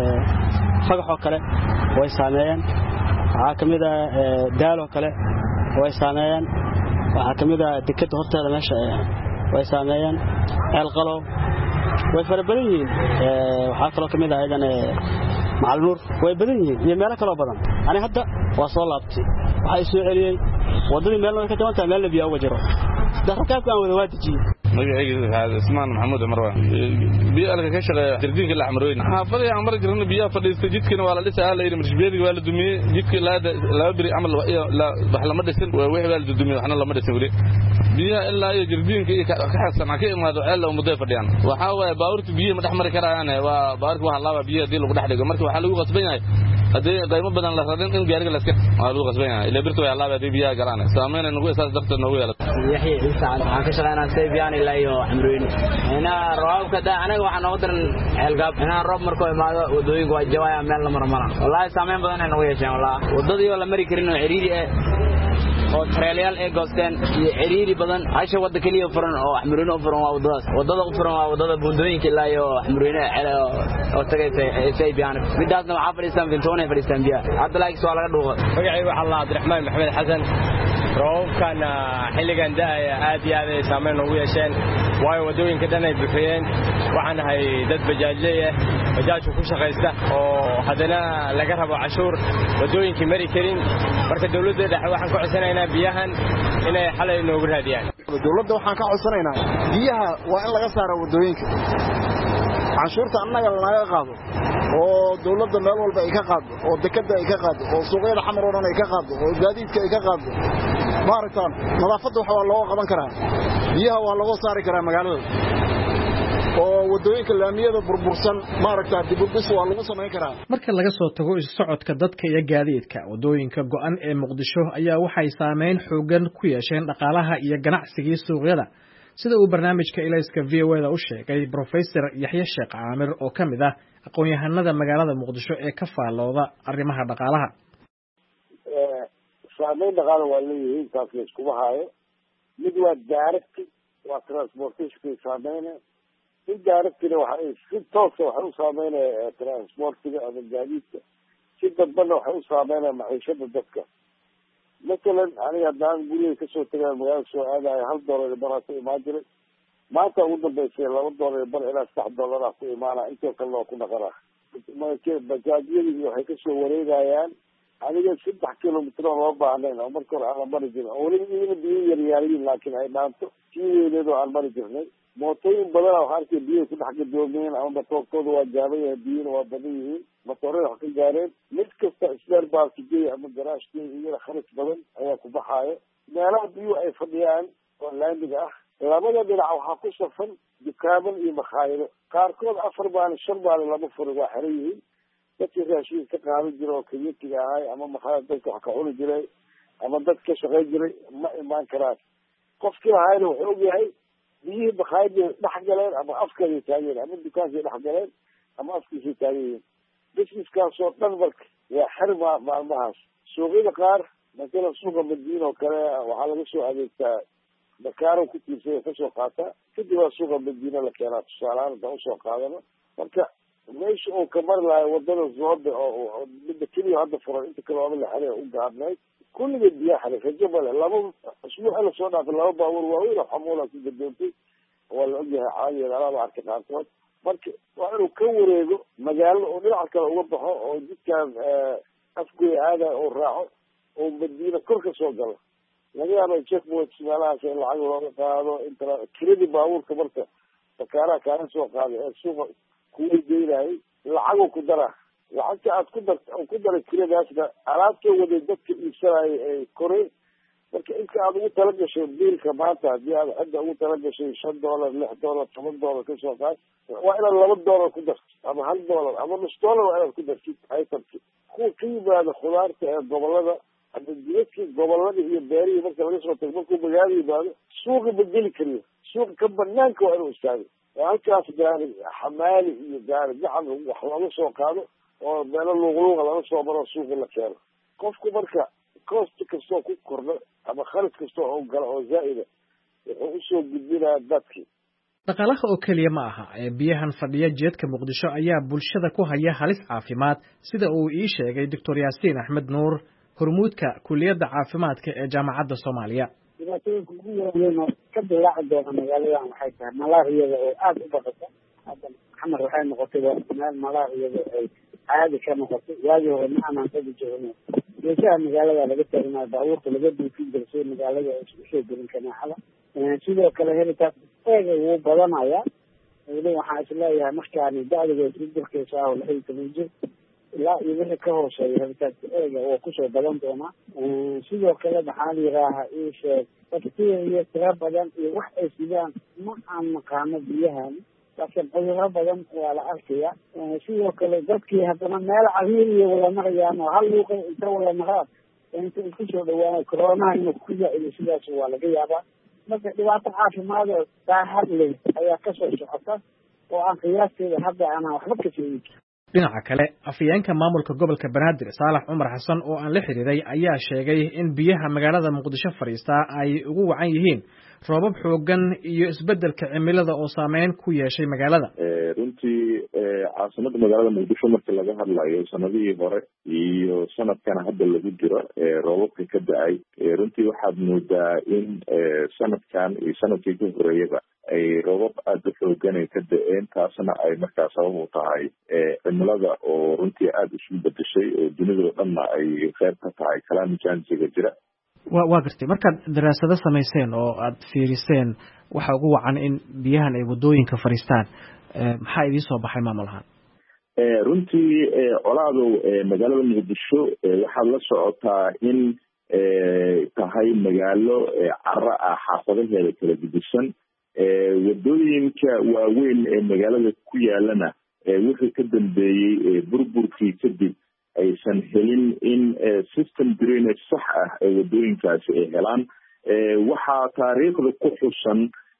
fagaxoo kale way saameeyaan waxaa kamid ah daaloo kale way saameeyaan waxaa kamid ah dekada horteeda meesha way saameeyaan ceelqalow way fara badan yihiin waxaa kaloo kamid ah idan macalnuur way badan yihiin iyo meelo kaloo badan ani hadda waa soo laabtay waxa ay soo celiyay wadadii meel way ka jabantaa meel biyo uga jiro darakaabka aan wada waadijiyay magacayga ismaan maxamuud marwaan biyo alka ka shaqeeya jardiinka la xamrooyn xaafadii aan mar jirno biyo fadhiistay jidkina waa la dhisay la yiri marshbeediga waa la dumiyay jidkii laada laba biri amal la wax lama dhisin wixii waa la dumiyay waxna lama dhisin wali biyo ilaa iyo jardiinka iyo ka xasan ka imaado ceel oo muddo fadhiyaan waxa way baaburta biyo ma dhaxmari karayaan waa baaburka waxa laaba biyo hadii lagu dhex dhigo marka waxa lagu qasban yahay hadii qaymo badan la radin in gaariga la iska waa lagu qasban yahay ilaa birtu waa laaba hadii biyo galaan saameyn nagu isaas darteed nagu yeelata yaxya ciise aan ka shaqeynaa seebiyaan ilaa iyo xamrooyn ina roobka daa anaga waxa noo daran ceelgaab ina roob markoo imaado wadooyinku waa jawaya meel la marmara wallahi saameyn badan ay nagu yeesheen wallahi wadadii oo la mari karin oo xiriiri ah oo trailyaal ay goosteen iyo xiriiri badan asha wada kaliya furan oo xamrooyn oo furan waa wadadaas wadada u furan waa wadada buundooyinka ilaa iyo xamrooyn oo tagaysa seebiyaan midaasna waxa fadhiistaan vintoona fadhiistaan biya hadda laakiin soo laga dhuuqo magacaygu waxa Allah Abdiraxmaan Maxamed Xasan roobkan xilligan daaya aad iyo aad ay saameyn ugu yeesheen waayo wadooyinka dhan ay bixiyeen waxaan ahay dad bajaajley ah bajaajku ku shaqeysta oo hadana laga rabo cashuur wadooyinkii mari karin marka dawladda dhexe waxaan ku codsanaynaa biyahan inay xalay noogu raadiyaan dawladda waxaan ka codsanaynaa biyaha waa in laga saaro wadooyinka cashuurta annaga laga qaado oo dawladda meel walba ay ka qaado oo dekada ay ka qaado oo suuqyada xamar oo dhan ay ka qaado oo gaadiidka ay ka qaado maartaan nadaafadda waxa loo qaban karaa biyaha waa lagu saari karaa magaalada oo wadooyinka laamiyada burbursan maaragtaa dib u dhis waa lagu sameyn karaa marka laga soo tago isu socodka dadka iyo gaadiidka wadooyinka go'an ee Muqdisho ayaa waxay saameyn xoogan ku yeesheen dhaqaalaha iyo ganacsiga suuqyada sida uu barnaamijka Ilayska V O A u sheegay Professor Yaxya Sheekh Caamir oo kamid ah aqoon-yahanada magaalada Muqdisho ee ka faalooda arrimaha dhaqaalaha ee saameyn dhaqaale waa leeyahay taas la isku haayo mid waa direct waa transportation saameyn mid direct waxa ay si toos ah u saameynaya transportiga ama gaadiidka si dadban waxa u saameynaya maciishada dadka مثلا أنا قدام قولي كسر ترى المجال سو هذا هل دولار برا في ماجري ما تقول بيصير لو دولار برا إلى سبعة دولار في إيمانا أنت وكلا كنا قرا ما كيف بجاجي اللي هيك سو وريدا يعني أنا جالس ستة كيلومتر وربع علينا عمر كرة على مرجين أولي من بيجي ريالين لكن هاي نامتو كيف يلدو على مرجين موتين بدل وحركة بيه كل حاجة دومين أو بتوقف وجابيه بين وبديه مطورين حق الجارين نتكسر إسلام باركية أما جراش كي هي خرج بدن أي كبحاية نرى بيو أي فضيان ولا ينبغى لما بيلعوا حقو صفن بكامل يمخايل كاركود أفر بان الشرب على لما فرق حريه لكن إذا شيء تقارن جرو كبير كذا هاي أما مخايل دك حكون جري أما دك كشغل جري ما إيمان كراس قف كذا هاي لو حوجي هاي بيه بخايل نحجلين أما أفكار يتاجين أما الدكان زي نحجلين أما أفكار يتاجين بس كان صوت نظرك يا حرمة مع المهاش سوقي قار مثلا سوق المدينة وكذا وحالا سوق هذه بكار وكنت يصير في سوقاتها كنت سوق المدينة لكيرات الشارع ده سوق هذا مركا ليش أو كمر لا ودنا الزود أو بدك كل يوم هذا فرع أنت كل عامل حريه وقعدنا كل بدي يحرق في الجبل لما أسبوع أنا صنع في الله باور وهو حمولة في الدنيا ولا أجيها عالية لا لا أعرف كذا marka waa inuu ka wareego magaalo oo dhinac kale uga baxo oo jidkan afgoy aada oo raaco oo madiina kor ka soo galo laga yaabo checkpoints meelahaas in lacag looga qaado inta kiradi baabuurka marka bakaaraha kaala soo qaaday ee suuqa kuwii geynayay lacag ku dara lacagta aad ku dar ku daray kiradaasna alaabta waday dadka iibsanayay ee koray marka inta aad ugu tala gashay biilka maanta haddii aad hadda ugu tala gashay shan doolar lix doolar toban doolar ka soo qaad waa inaad laba doolar ku dartid ama hal doolar ama nus doolar waa inaad ku dartid aytarki kuwa ka yimaada khudaarta ee gobolada hadda jidadkii gobolada iyo beerihii marka laga soo tago markuu magaala yimaado suuqa ma geli kariyo suuqa ka banaanka waa inuu istaago oo halkaas gaari xamaali iyo gaari gacan wax laga soo qaado oo meelo luuqluuqa laga soo maro suuqa la keeno qofku marka cost kastoo ku kordho ama kharaj kastoo oo galo oo zaa'ida wuxuu usoo gudbinaya dadkii. dhaqaalaha oo keliya ma aha ee biyahan fadhiya jeedka muqdisho ayaa bulshada ku haya halis caafimaad sida uu ii sheegay doctor yaasiin axmed nuur hormuudka kuliyadda caafimaadka ee jaamacadda soomaaliya. dhibaatooyinka ugu waaweyn oo ka dilaaci doona magaaladan waxay tahay malaariyada oo aada u badata. hadda xamar waxay noqotay meel malaariyada ay caadi ka noqotay. waagii hore ma aanan dadi joogno geesaha magaalada laga taagnayo baabuurta laga duufin jiray si magaalada ay usoo gelin kaneecada. sidoo kale helitaas eega wuu badanaya. weli waxaan isleeyahay markaani dacdiga isbedelkeesa ah oo lix iyo toban jir ilaa iyo wixii ka hooseeya helitaanka eega oo kusoo badan doonaa. sidoo kale maxaa la yidhaahaa ii sheeg bacteria tira badan iyo wax ay sidaan ma aan naqaano biyahan laakiin cudurro badan waa la arkaya. sidoo kale dadkii haddana meel cariiriya wala marayaan oo hal luuqa inta wala maraan inta isku soo dhawaanay coroonaha inuu ku zaa'ido sidaas waa laga yaabaa. marka dhibaato caafimaad oo daahad leh ayaa kasoo socota oo aan qiyaasteeda hadda aanan waxba ka sheegin. dhinaca kale afhayeenka maamulka gobolka banaadir saalax cumar xasan oo aan la xiriiray ayaa sheegay in biyaha magaalada muqdisho fadhiistaa ay ugu wacan yihiin roobab xoogan iyo isbedelka cimilada oo saameyn ku yeeshay magaalada. runtii caasimada magaalada muqdisho marka laga hadlayo sanadihii hore iyo sanadkana hadda lagu jiro roobabka ka da-ay runtii waxaad moodaa in sanadkan iyo sanadkii ka horeeyaba ay roobab aada u xoogan ay ka da-een taasna ay markaa sabab u tahay cimilada oo runtii aada isu bedeshay oo dunidao dhanna ay qeyb ka tahay kalaamijansiga jira. wa waa gartay markaad daraasado samayseen oo aad fiiriseen waxa ugu wacan in biyahan ay waddooyinka fadhiistaan maxaa idiin soo baxay maamul ahaan? runtii colaadow magaalada muqdisho waxaad la socotaa in tahay magaalo cara ah xaafadaheeda kala gedisan. waddooyinka waaweyn ee magaalada ku yaalana wixii ka dambeeyey burburkii kadib aysan helin in system drainage sax ah ee waddooyinkaasi ay helaan. waxaa taariikhda ku xusan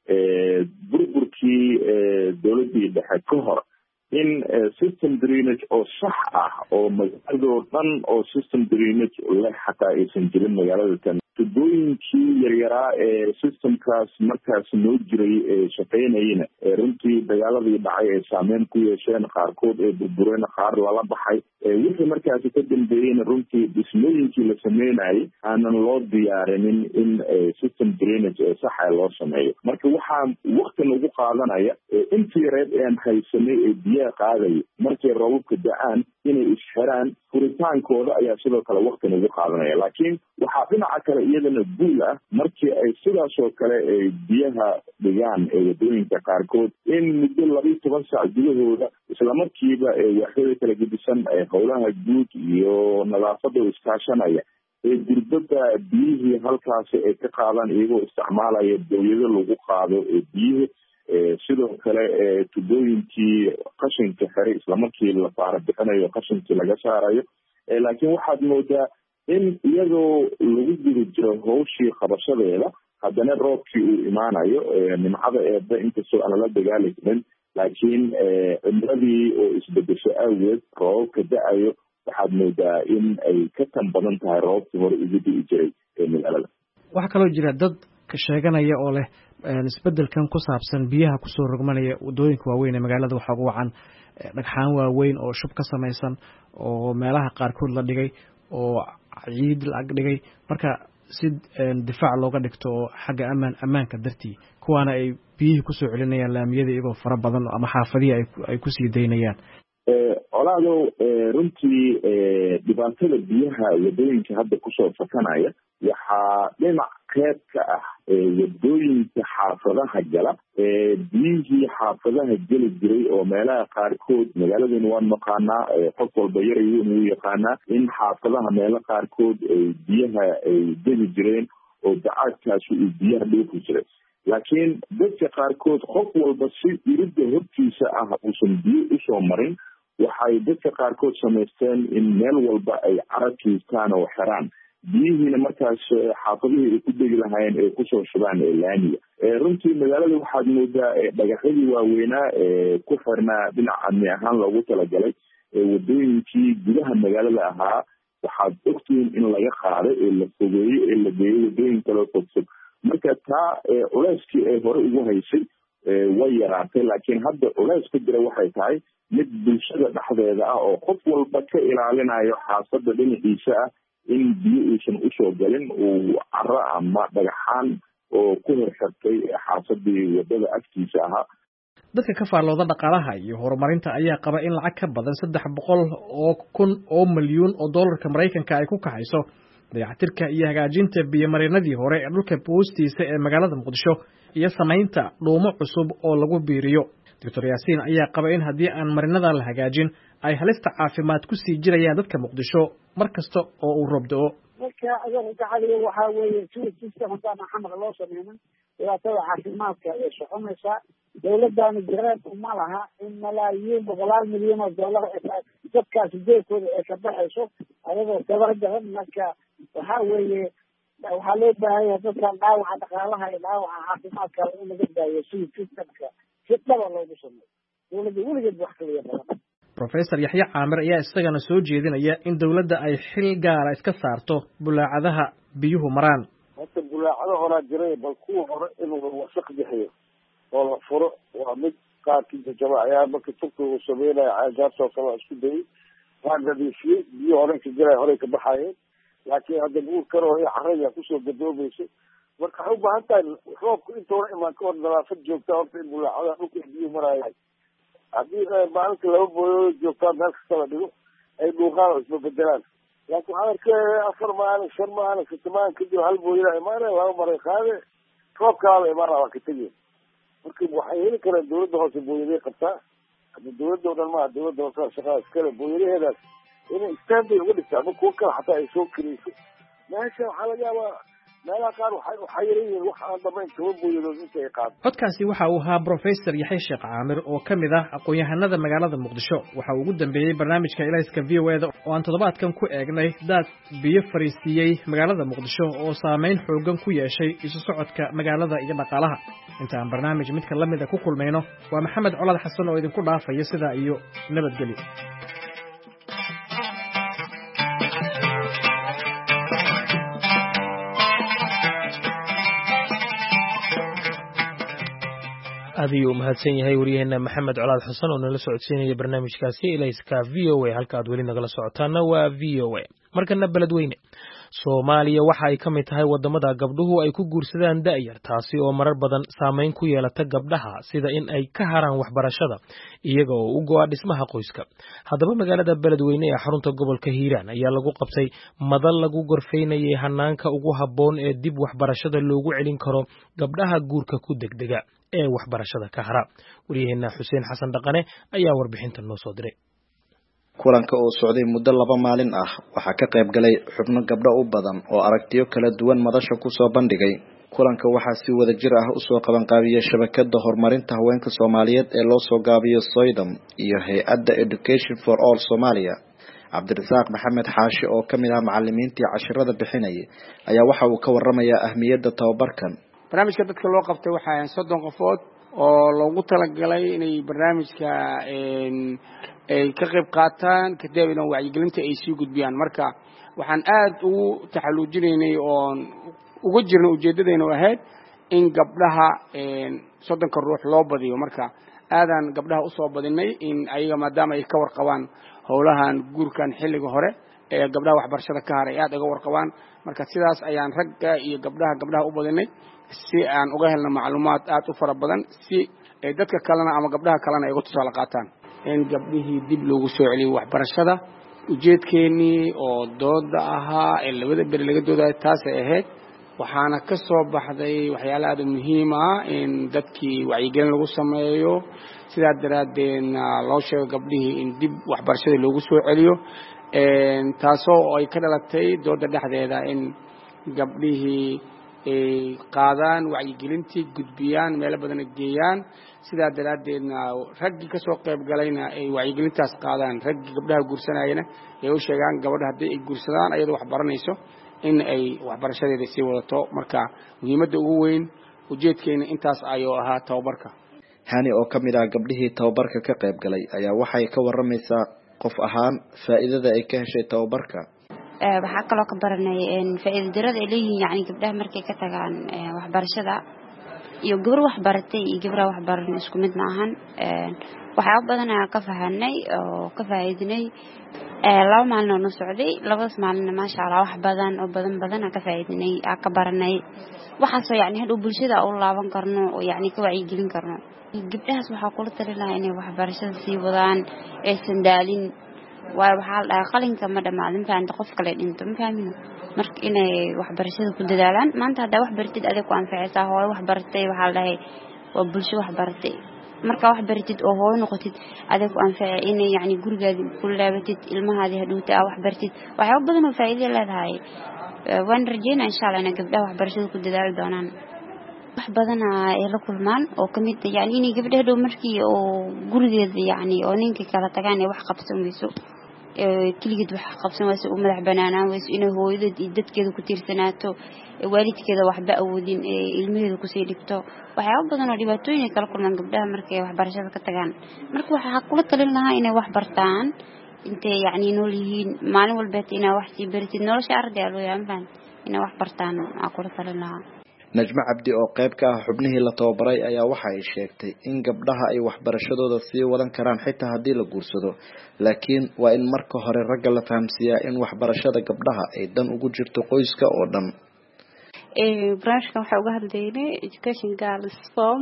burburkii dowladdii dhexe ka hor in system drainage oo sax ah oo magaaladoo dhan oo system drainage leh xataa aysan jirin magaalada tan. tubooyinkii yaryaraa ee systemkaas markaas noo jiray ee shaqaynayana runtii dagaaladii dhacay ay saameyn ku yeesheen qaarkood ee burbureen qaar lala baxay. wixii markaasi ka dambeeyeyna runtii dhismooyinkii la sameynayay aanan loo diyaarinin in system drainage ee saxa loo sameeyo. marka waxaa wakti lagu qaadanaya intii yareed ean haysanay ee biyaha qaadaya markay roobabka da-aan inay isxiraan furitaankooda ayaa sidoo kale wakti lagu qaadanaya. laakiin waxaa dhinaca kale iyadana guul ah markii ay sidaas oo kale ay biyaha dhigaan ee waddooyinka qaarkood in muddo laba iyo toban saac gudahooda islamarkiiba waaxyada kala gedisan howlaha guud iyo nadaafada oo iskaashanaya ee gurbada biyihii halkaasi ay ka qaadaan iyagoo isticmaalaya dawlado lagu qaado ee biyihii sidoo kale tubooyinkii qashinka xiray islamarkii la faara bixinayo qashinkii laga saarayo. laakiin waxaad moodaa in iyadoo lagu guda jiro hawshii qabashadeeda haddana roobkii uu imaanayo nimcada eeba inkastoo aan lala dagaali karin laakiin cimiladii oo isbedesho awgeed roobabka da-ayo waxaad moodaa in ay ka tan badan tahay roobabkii hore ugu di'i jiray ee magaalada. waxaa kaloo jira dad sheeganaya oo leh isbedelkan ku saabsan biyaha kusoo rogmanaya waddooyinka waaweyn ee magaalada waxaa ugu wacan dhagxaan waaweyn oo shub ka samaysan oo meelaha qaarkood la dhigay oo ciid la-ag dhigay marka si difaac looga dhigto oo xagga amaan ammaanka dartii kuwaana ay biyihii kusoo celinayaan laamiyada iyagoo fara badan ama xaafadihii ay kusii daynayaan. colaadow runtii dhibaatada biyaha waddooyinka hadda kusoo fakanaya waxaa dhinac qeyb ka ah waddooyinka xaafadaha gala biyihii xaafadaha geli jiray oo meelaha qaarkood magaaladana waan naqaanaa qof walba yaray weyn wuu yaqaanaa in xaafadaha meelo qaarkood biyaha ay geli jireen oo dacaadkaasi uu biyaha dhoofi jiray. laakiin dadka qaarkood qof walba si iridda hortiisa ah uusan biyo usoo marin waxay dadka qaarkood samaysteen in meel walba ay carabkiistaan oo xiraan biyihiina markaas xaafadihii ay ku degi lahaayeen ay kusoo shubaan laamiga. runtii magaalada waxaad moodaa dhagaxyadii waaweynaa ee ku xirnaa dhinaca amni ahaan loogu talagalay waddooyinkii gudaha magaalada ahaa waxaad ogtihiin in laga qaaday ee la fogeeyey ee la geeyey wadooyin kaloo fogfog marka taa culeyskii ay hore ugu haysay way yaraatay laakiin hadda culeys ka jira waxay tahay mid bulshada dhexdeeda ah oo qof walba ka ilaalinayo xaafada dhinaciisa ah in biyo uusan usoo galin uu caro ama dhagaxaan oo ku horxirtay xaafadii wadada agtiisa ahaa dadka ka faallooda dhaqaalaha iyo horumarinta ayaa qaba in lacag ka badan saddex boqol oo kun oo milyuun oo doolarka maraykanka ay ku kaxayso dayactirka iyo hagaajinta biyomareenadii hore ee dhulka hoostiisa ee magaalada muqdisho iyo samaynta dhuumo cusub oo lagu biiriyo doctor yaasiin ayaa qaba in haddii aan marinada la hagaajin ay halista caafimaad ku sii jirayaan dadka muqdisho mar kasta oo uu roob da'o marka adeer gacaliyo waxaa weeye sida system haddaan xamar loo sameynin dhibaatada caafimaadka ay soconaysaa dawladdaani jireen uma laha in malaayiin boqolaal milyan oo dollar dadkaasi jeedkooda ay ka baxayso ayadoo tabar daran marka waxaa weeye waxaa loo baahanya dadkan dhaawaca dhaqaalaha iyo dhaawaca caafimaadka in laga daayo sida systemka si dhaba loogu sameeyo dawladda weligeed wax kaliya badan professor yaxye caamir ayaa isagana soo jeedinaya in dawladda ay xil gaara iska saarto bulaacadaha biyuhu maraan horta bulaacada horaa jiray bal kuwa hore inuu wasaq bixiyo oo la furo waa mid qaarkii jajaba ayaa marka turka uu sameynayo caajaabtoo kale isku dayay waa nadiifiyey biyo hore ka jiray horey ka baxayeen laakiin hadda buur karo iyo caraya kusoo gadoomayso marka waxay u baahan tahay roobku intoona imaan ka hor nadaafad joogta horta in bulaacada dhulka biyo marayaan haddii maalinta laba booyood joogtaa meel kasta la dhigo ay dhuuqaan oo isbabedelaan laakiin waxaa arkay afar maalin shan maalin sita maalin kadib hal booyada imaanaya laba maray qaade roobkaala imaana waa ka tegeen marka waxay heli karaan dawladda hoose booyaday qabtaa hadda dawladda o dhan maaha dawladda hoose shaqada iskale booyadaheedaas inay standby uga dhigtaa ma kuwa kale xataa ay soo kariyso meesha waxaa laga yaabaa meelaha qaar waxay waxaa yaran yihiin wax aan dhamayn toban booyadood inta ay qaado codkaasi waxa uu ahaa professor yaxye sheekh caamir oo ka mid ah aqoon-yahanada magaalada muqdisho waxa uu ugu dambeeyey barnaamijka ilayska v o eda oo aan toddobaadkan ku eegnay daad biyo fariisiiyey magaalada muqdisho oo saameyn xoogan ku yeeshay isu socodka magaalada iyo dhaqaalaha inta aan barnaamij midka la mida ku kulmayno waa maxamed colaad xasan oo idinku dhaafaya sidaa iyo nabadgelyo aad ayuu umahadsan yahay waryaheena maxamed colaad xasan oo nala socodsiinaya barnaamijkaasi ilayska v o a halka aad weli nagala socotaana waa v o a markana beledweyne soomaaliya waxa ay ka mid tahay wadamada gabdhuhu ay ku guursadaan da'yar taasi oo marar badan saameyn ku yeelata gabdhaha sida in ay ka haraan waxbarashada iyaga oo u go'a dhismaha qoyska haddaba magaalada beledweyne ee xarunta gobolka hiiraan ayaa lagu qabtay madal lagu gorfaynayay hanaanka ugu habboon ee dib waxbarashada loogu celin karo gabdhaha guurka ku degdega ee waxbarashada ka hara waryaheena xuseen xasan dhaqane ayaa warbixinta noo soo diray kulanka oo socday muddo laba maalin ah waxaa ka qayb galay xubno gabdho u badan oo aragtiyo kala duwan madasha ku soo bandhigay kulanka waxaa si wada jir ah usoo qabanqaabiyey shabakada horumarinta haweenka Soomaaliyeed ee loo soo gaabiyo Soydom iyo hay-adda Education for All Somalia Cabdirasaaq Maxamed Xaashi oo kamid ah macallimiintii casharada bixinayay ayaa waxa uu ka warramayaa ahmiyadda tababarkan barnaamijka dadka loo qabtay waxa ay soddon qofood oo loogu talagalay inay barnaamijka ay ka qayb qaataan kadibna wacyigelinta ay sii gudbiyaan marka waxaan aad ugu taxaluujinaynay oo ugu jirnay ujeedadayna ahayd in gabdhaha soddonka ruux loo badiyo marka aadan gabdhaha usoo badinay in ayaga maadaama ay ka warqabaan howlahan guurkan xilliga hore ee gabdhaha waxbarashada ka haray aad uga warqabaan marka sidaas ayaan ragga iyo gabdhaha gabdhaha u badinay si aan uga helno macluumaad aad u fara badan si ay dadka kalena ama gabdhaha kalena ay uga tusaale qaataan in gabdhihii dib loogu soo celiyo waxbarashada ujeedkeenii oo dooda ahaa ee labada beri laga doodayo taasay ahayd waxaana ka soo baxday waxyaala aad u muhiim ah in dadkii wacyigelin lagu sameeyo sidaa daraaddeedna loo sheego gabdhihii in dib waxbarashadii loogu soo celiyo taasoo ay ka dhalatay dooda dhexdeeda in gabdhihii ay qaadaan wacyigelintii gudbiyaan meelo badan geeyaan sidaa daraaddeedna raggii ka soo qayb galayna ay wacyigelintaas qaadaan raggii gabdhaha guursanayana ay u sheegaan gabadha haddii ay guursadaan ayadoo wax baranayso in ay waxbarashadeeda sii wadato marka muhiimadda ugu weyn ujeedkeena intaas ayuu ahaa tababarka hani oo ka mid ah gabdhihii tababarka ka qayb galay ayaa waxay ka warramaysaa qof ahaan faa'iidada ay ka heshay tababarka waxaa kaloo ka baranay faa'iido darada ay leeyihiin yacni gabdhaha markay ka tagaan waxbarashada iyo gabar waxbaratay iyo gabdhaha waxbaran isku mid ma ahan waxyaabo badan ayaan ka fahanay oo ka faa'iidinay laba maalin oo noo socday labadaas maalina maasha allah wax badan oo badan badan aan ka faa'iidinay aan ka baranay waxaasoo yacni hadhow bulshada u laaban karno oo yacni ka wacyigelin karno gabdhahaas waxaa kula talin lahaa inay waxbarashada sii wadaan aysan daalin waayo waxaa la dhahaa qalinka ma dhammaadin faanta qof kale dhinto ma fahmino marka inay waxbarashada ku dadaalaan maanta haddaa wax baratid adig ku anfacaysaa hooyo wax baratay waxaa la dhahay waa bulsho wax baratay markaa wax baratid oo hooyo noqotid adig ku anfacay inay yacni gurigaadi ku laabatid ilmahaadii hadhowta aa wax baratid waxyaabo badan oo faa'iido leedahay waan rajeynaa insha allah inay gabdhaha waxbarashada ku dadaali doonaan wax badana ay la kulmaan oo kamid ah yani inay gabdhaha dhow markii oo gurigeeda yani oo ninkii kala tagaan ay wax qabsan weyso ee kaligeed wax qabsan weyso u madax banaanaan weyso inay hooyadeed iyo dadkeeda ku tiirsanaato waalidkeeda waxba awoodin ee ilmaheeda ku sii dhigto waxyaabo badan oo dhibaatooyin kala kulmaan gabdhaha markay waxbarashada ka tagaan marka waxa kula talin lahaa inay wax bartaan intee yani nool yihiin maalin walba inay wax sii baratid nolosha ardayga loo yaaban inay wax bartaan aan kula talin lahaa najma cabdi oo qayb ka ah xubnihii la tababaray ayaa waxa ay sheegtay in gabdhaha ay waxbarashadooda sii wadan karaan xitaa haddii la guursado laakiin waa in marka hore ragga la fahamsiiyaa in waxbarashada gabdhaha ay dan ugu jirto qoyska oo dhan barnaamijkan waxaa uga hadlaynay education girls form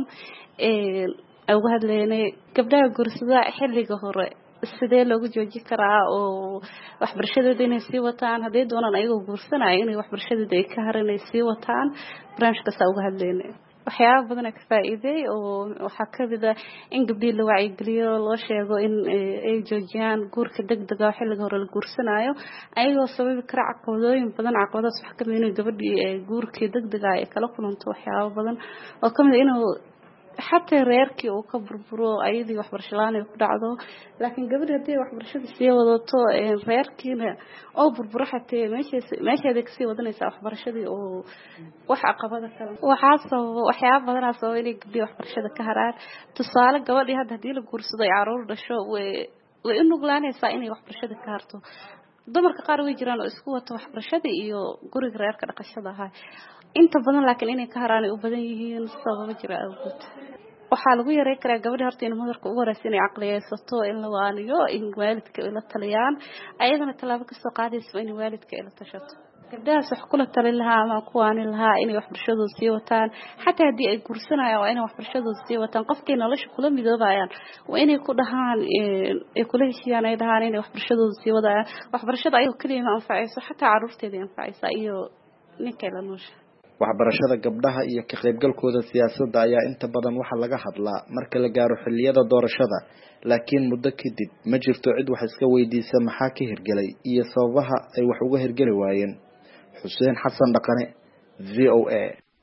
uga hadlaynay gabdhaha guursada xilliga hore sidee loogu joojin karaa oo waxbarashadooda inay sii wataan hadday doonaan ayagoo guursanaya inay waxbarashadooda ay ka haran ay sii wataan barnaamijkaasaa uga hadlaynay waxyaaba badan ka faa'iiday oo waxaa kamid ah in gabdhii la wacyigeliyo loo sheego in ay joojiyaan guurka degdega xilliga hore la guursanayo ayagoo sababi kara caqabadooyin badan caqabadaas waxaa kamid inay gabadhii guurkii degdega ay kala kulanto waxyaaba badan oo kamid inuu حتى reerkii uu ka burburo ayadii waxbarasho laan ay ku dhacdo laakiin gabadha hadii waxbarashada sii wadato reerkiina oo burburo xataa meesha meesha ka sii wadanaysa waxbarashadii oo wax caqabada kale waxa soo waxyaabo badan soo inay gabdhi waxbarashada ka haraan tusaale gabadhii hadda hadii la guursado ay caruur dhasho way way u nuglaanaysaa inay waxbarashada ka harto dumarka qaar way jiraan oo isku wato waxbarashada iyo guriga reerka dhaqashada ahaa inta badan laakiin inay ka haraan u badan yihiin sababo jira awgeed waxaa lagu yareyn karaa gabadha horta in madarka ugu horeysa inay caqliyeysato in la waaniyo in waalidka ay la taliyaan ayadana talaabo kasoo qaadayso in waalidka ay la tashato gabdhahaas wax kula talin lahaa ama kuwaani lahaa inay waxbarashadooda sii wataan xataa haddii ay guursanayaan waa inay waxbarashadooda sii wataan qofkay nolosha kula midoobayaan waa inay ku dhahaan ay kula heshiiyaan ay dhahaan inay waxbarashadooda sii wadayaan waxbarashada ayagoo keliya ma anfacayso xataa caruurteeda anfacaysa iyo ninkay la noosha waxbarashada gabdhaha iyo ka qaybgalkooda siyaasadda ayaa inta badan waxa laga hadlaa marka la gaaro xilliyada doorashada laakiin muddo kadib ma jirto cid wax iska weydiisa maxaa ka hirgelay iyo sababaha ay wax uga hirgeli waayeen xuseen xasan dhaqane v o a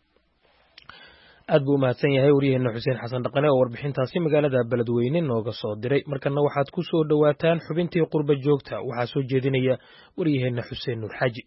aad buu mahadsan yahay waryaheena xuseen xasan dhaqane oo warbixintaasi magaalada beledweyne nooga soo diray markana waxaad ku soo dhawaataan xubintii qurba joogta waxaa soo jeedinaya waryaheena xuseen nuur xaaji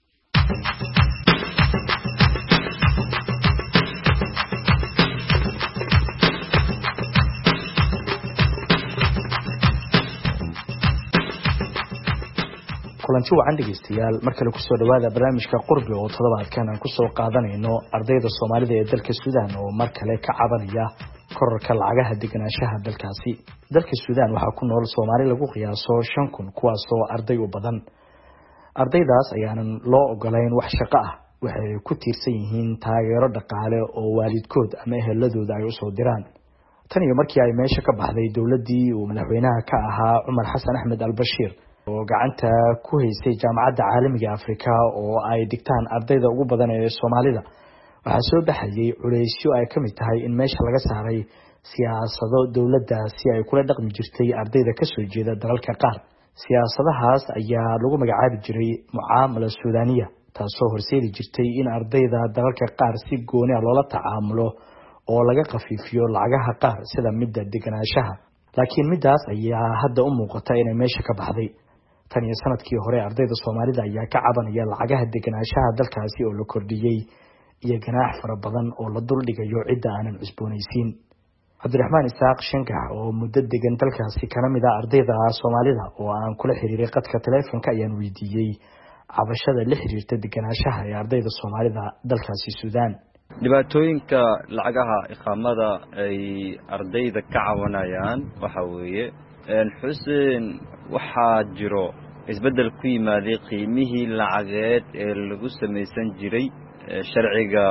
kulanti wacan dhegeystayaal markale kusoo dhawaada barnaamijka qurbi oo toddobaadkan aan kusoo qaadanayno ardayda soomaalida ee dalka suudaan oo mar kale ka cabanaya korarka lacagaha deganaanshaha dalkaasi dalka suudaan waxaa ku nool soomaali lagu qiyaaso shan kun kuwaasoo arday u badan ardaydaas ayaanan loo ogolayn wax shaqo ah waxay ku tiirsan yihiin taageero dhaqaale oo waalidkood ama eheladooda ay usoo diraan tan iyo markii ay meesha ka baxday dowladii uu madaxweynaha ka ahaa cumar xasan axmed albashiir oo gacanta ku haystay jaamacadda caalamiga Afrika oo ay dhigtaan ardayda ugu badan ee Soomaalida waxaa soo baxayay culeysyo ay kamid tahay in meesha laga saaray siyaasado dowladda si ay kula dhaqmi jirtay ardayda ka soo jeeda dalalka qaar siyaasadahaas ayaa lagu magacaabi jiray mucaamala Suudaaniya taasoo horseedi jirtay in ardayda dalalka qaar si gooni ah loola tacaamulo oo laga qafiifiyo lacagaha qaar sida midda deganaanshaha laakiin midaas ayaa hadda u muuqata inay meesha ka baxday tan iyo sanadkii hore ardayda Soomaalida ayaa ka cabanaya lacagaha deganaanshaha dalkaasi oo la kordhiyay iyo ganaax fara badan oo la dul dhigayo cidda aanan cusboonaysiin Cabdiraxmaan Isaaq Shankax oo muddo degan dalkaasi kana mid ah ardayda Soomaalida oo aan kula xiriiray qadka taleefanka ayaan weydiiyay cabashada la xiriirta deganaanshaha ee ardayda soomaalida dalkaasi suudaan. dhibaatooyinka lacagaha iqaamada ay ardayda ka cawanayaan waxa weeye xuseen waxaa jiro isbeddel ku yimaaday qiimihii lacageed ee lagu samaysan jiray sharciga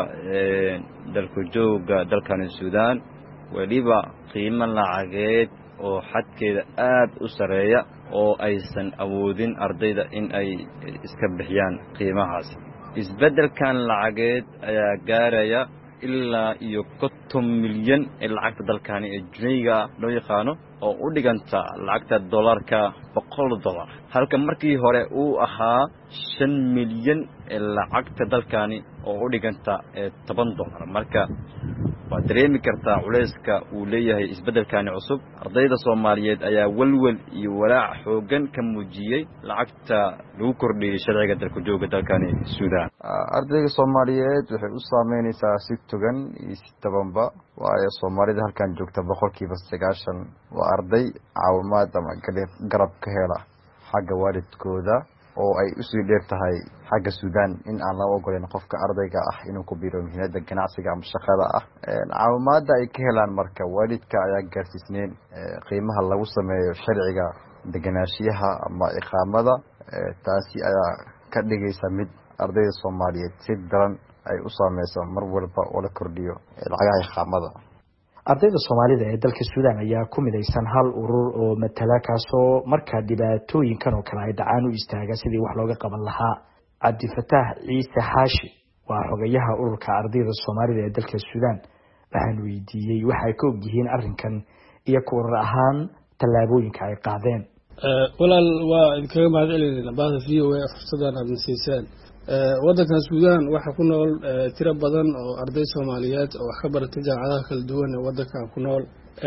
dalka jooga dalkan suudaan, waliba qiimo lacageed oo xadkeeda aad u sareeya oo aysan awoodin ardayda in ay iska bixiyaan qiimahaas. isbeddelkan lacageed ayaa gaaraya ilaa iyo konton milyan ee lacagta dalkani ee junayga loo yaqaano oo u dhiganta lacagta dollarka boqol dollar, halka markii hore uu ahaa shan milyan ee lacagta dalkani oo u dhiganta toban dollar. marka waad dareemi kartaa culayska uu leeyahay isbeddelkani cusub. ardayda Soomaaliyeed ayaa walwal iyo walaac xoogan ka muujiyay lacagta lagu kordhiyay sharciga dalka jooga dalkani Suudaan. ardayda Soomaaliyeed waxay u saameynaysaa si togan iyo si tabanba, waayo Soomaalida halkan joogta boqolkiiba sagaashan waa arday caawimaad ama garab ka hela xagga waalidkooda, oo ay u sii dheer tahay xagga Suudaan in aan la ogoleyn qofka ardayga ah inuu ku biiro mihnada ganacsiga ama shaqada ah. caawimaadda ay ka helaan marka waalidka ayaa gaarsiisneen qiimaha lagu sameeyo sharciga deganaanshiyaha ama iqaamada. taasi ayaa ka dhigaysa mid ardayda Soomaaliyeed si daran ay u saameyso mar walba oo la kordhiyo lacagaha iqaamada. ardayda Soomaalida ee dalka Suudaan ayaa ku midaysan hal urur oo matala kaasoo marka dhibaatooyinkan oo kale ay dhacaan u istaaga sidii wax looga qaban lahaa. Cabdifataax Ciise Xaashi waa xogayaha ururka ardayda Soomaalida ee dalka Suudaan. waxaan weydiiyey waxa ay ka og yihiin arrinkan iyo ku urur ahaan tallaabooyinka ay qaadeen. walaal waa idinkaga mahadcelinayna baahda v o a fursadan aad nasiiseen. waddankan Suudaan waxaa ku nool tiro badan oo arday Soomaaliyeed oo wax ka baratay jaamacadaha kala duwan ee waddankan ku nool.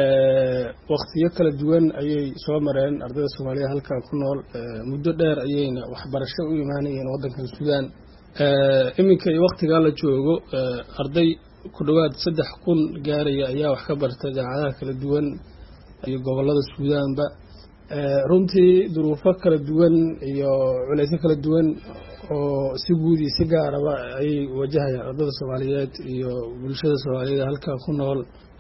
waqtiyo kala duwan ayay soo mareen ardayda Soomaaliyeed halkan ku nool. muddo dheer ayayna waxbarasho u imaanayeen waddankan Suudaan. iminka iyo waqtigaa la joogo arday ku dhawaad saddex kun gaaraya ayaa wax ka bartay jaamacadaha kala duwan iyo gobollada Suudaanba. runtii duruufo kala duwan iyo culaysyo kala duwan oo si guud iyo si gaaraba ay wajahayaan ardayda Soomaaliyeed iyo bulshada Soomaaliyeed halkan ku nool,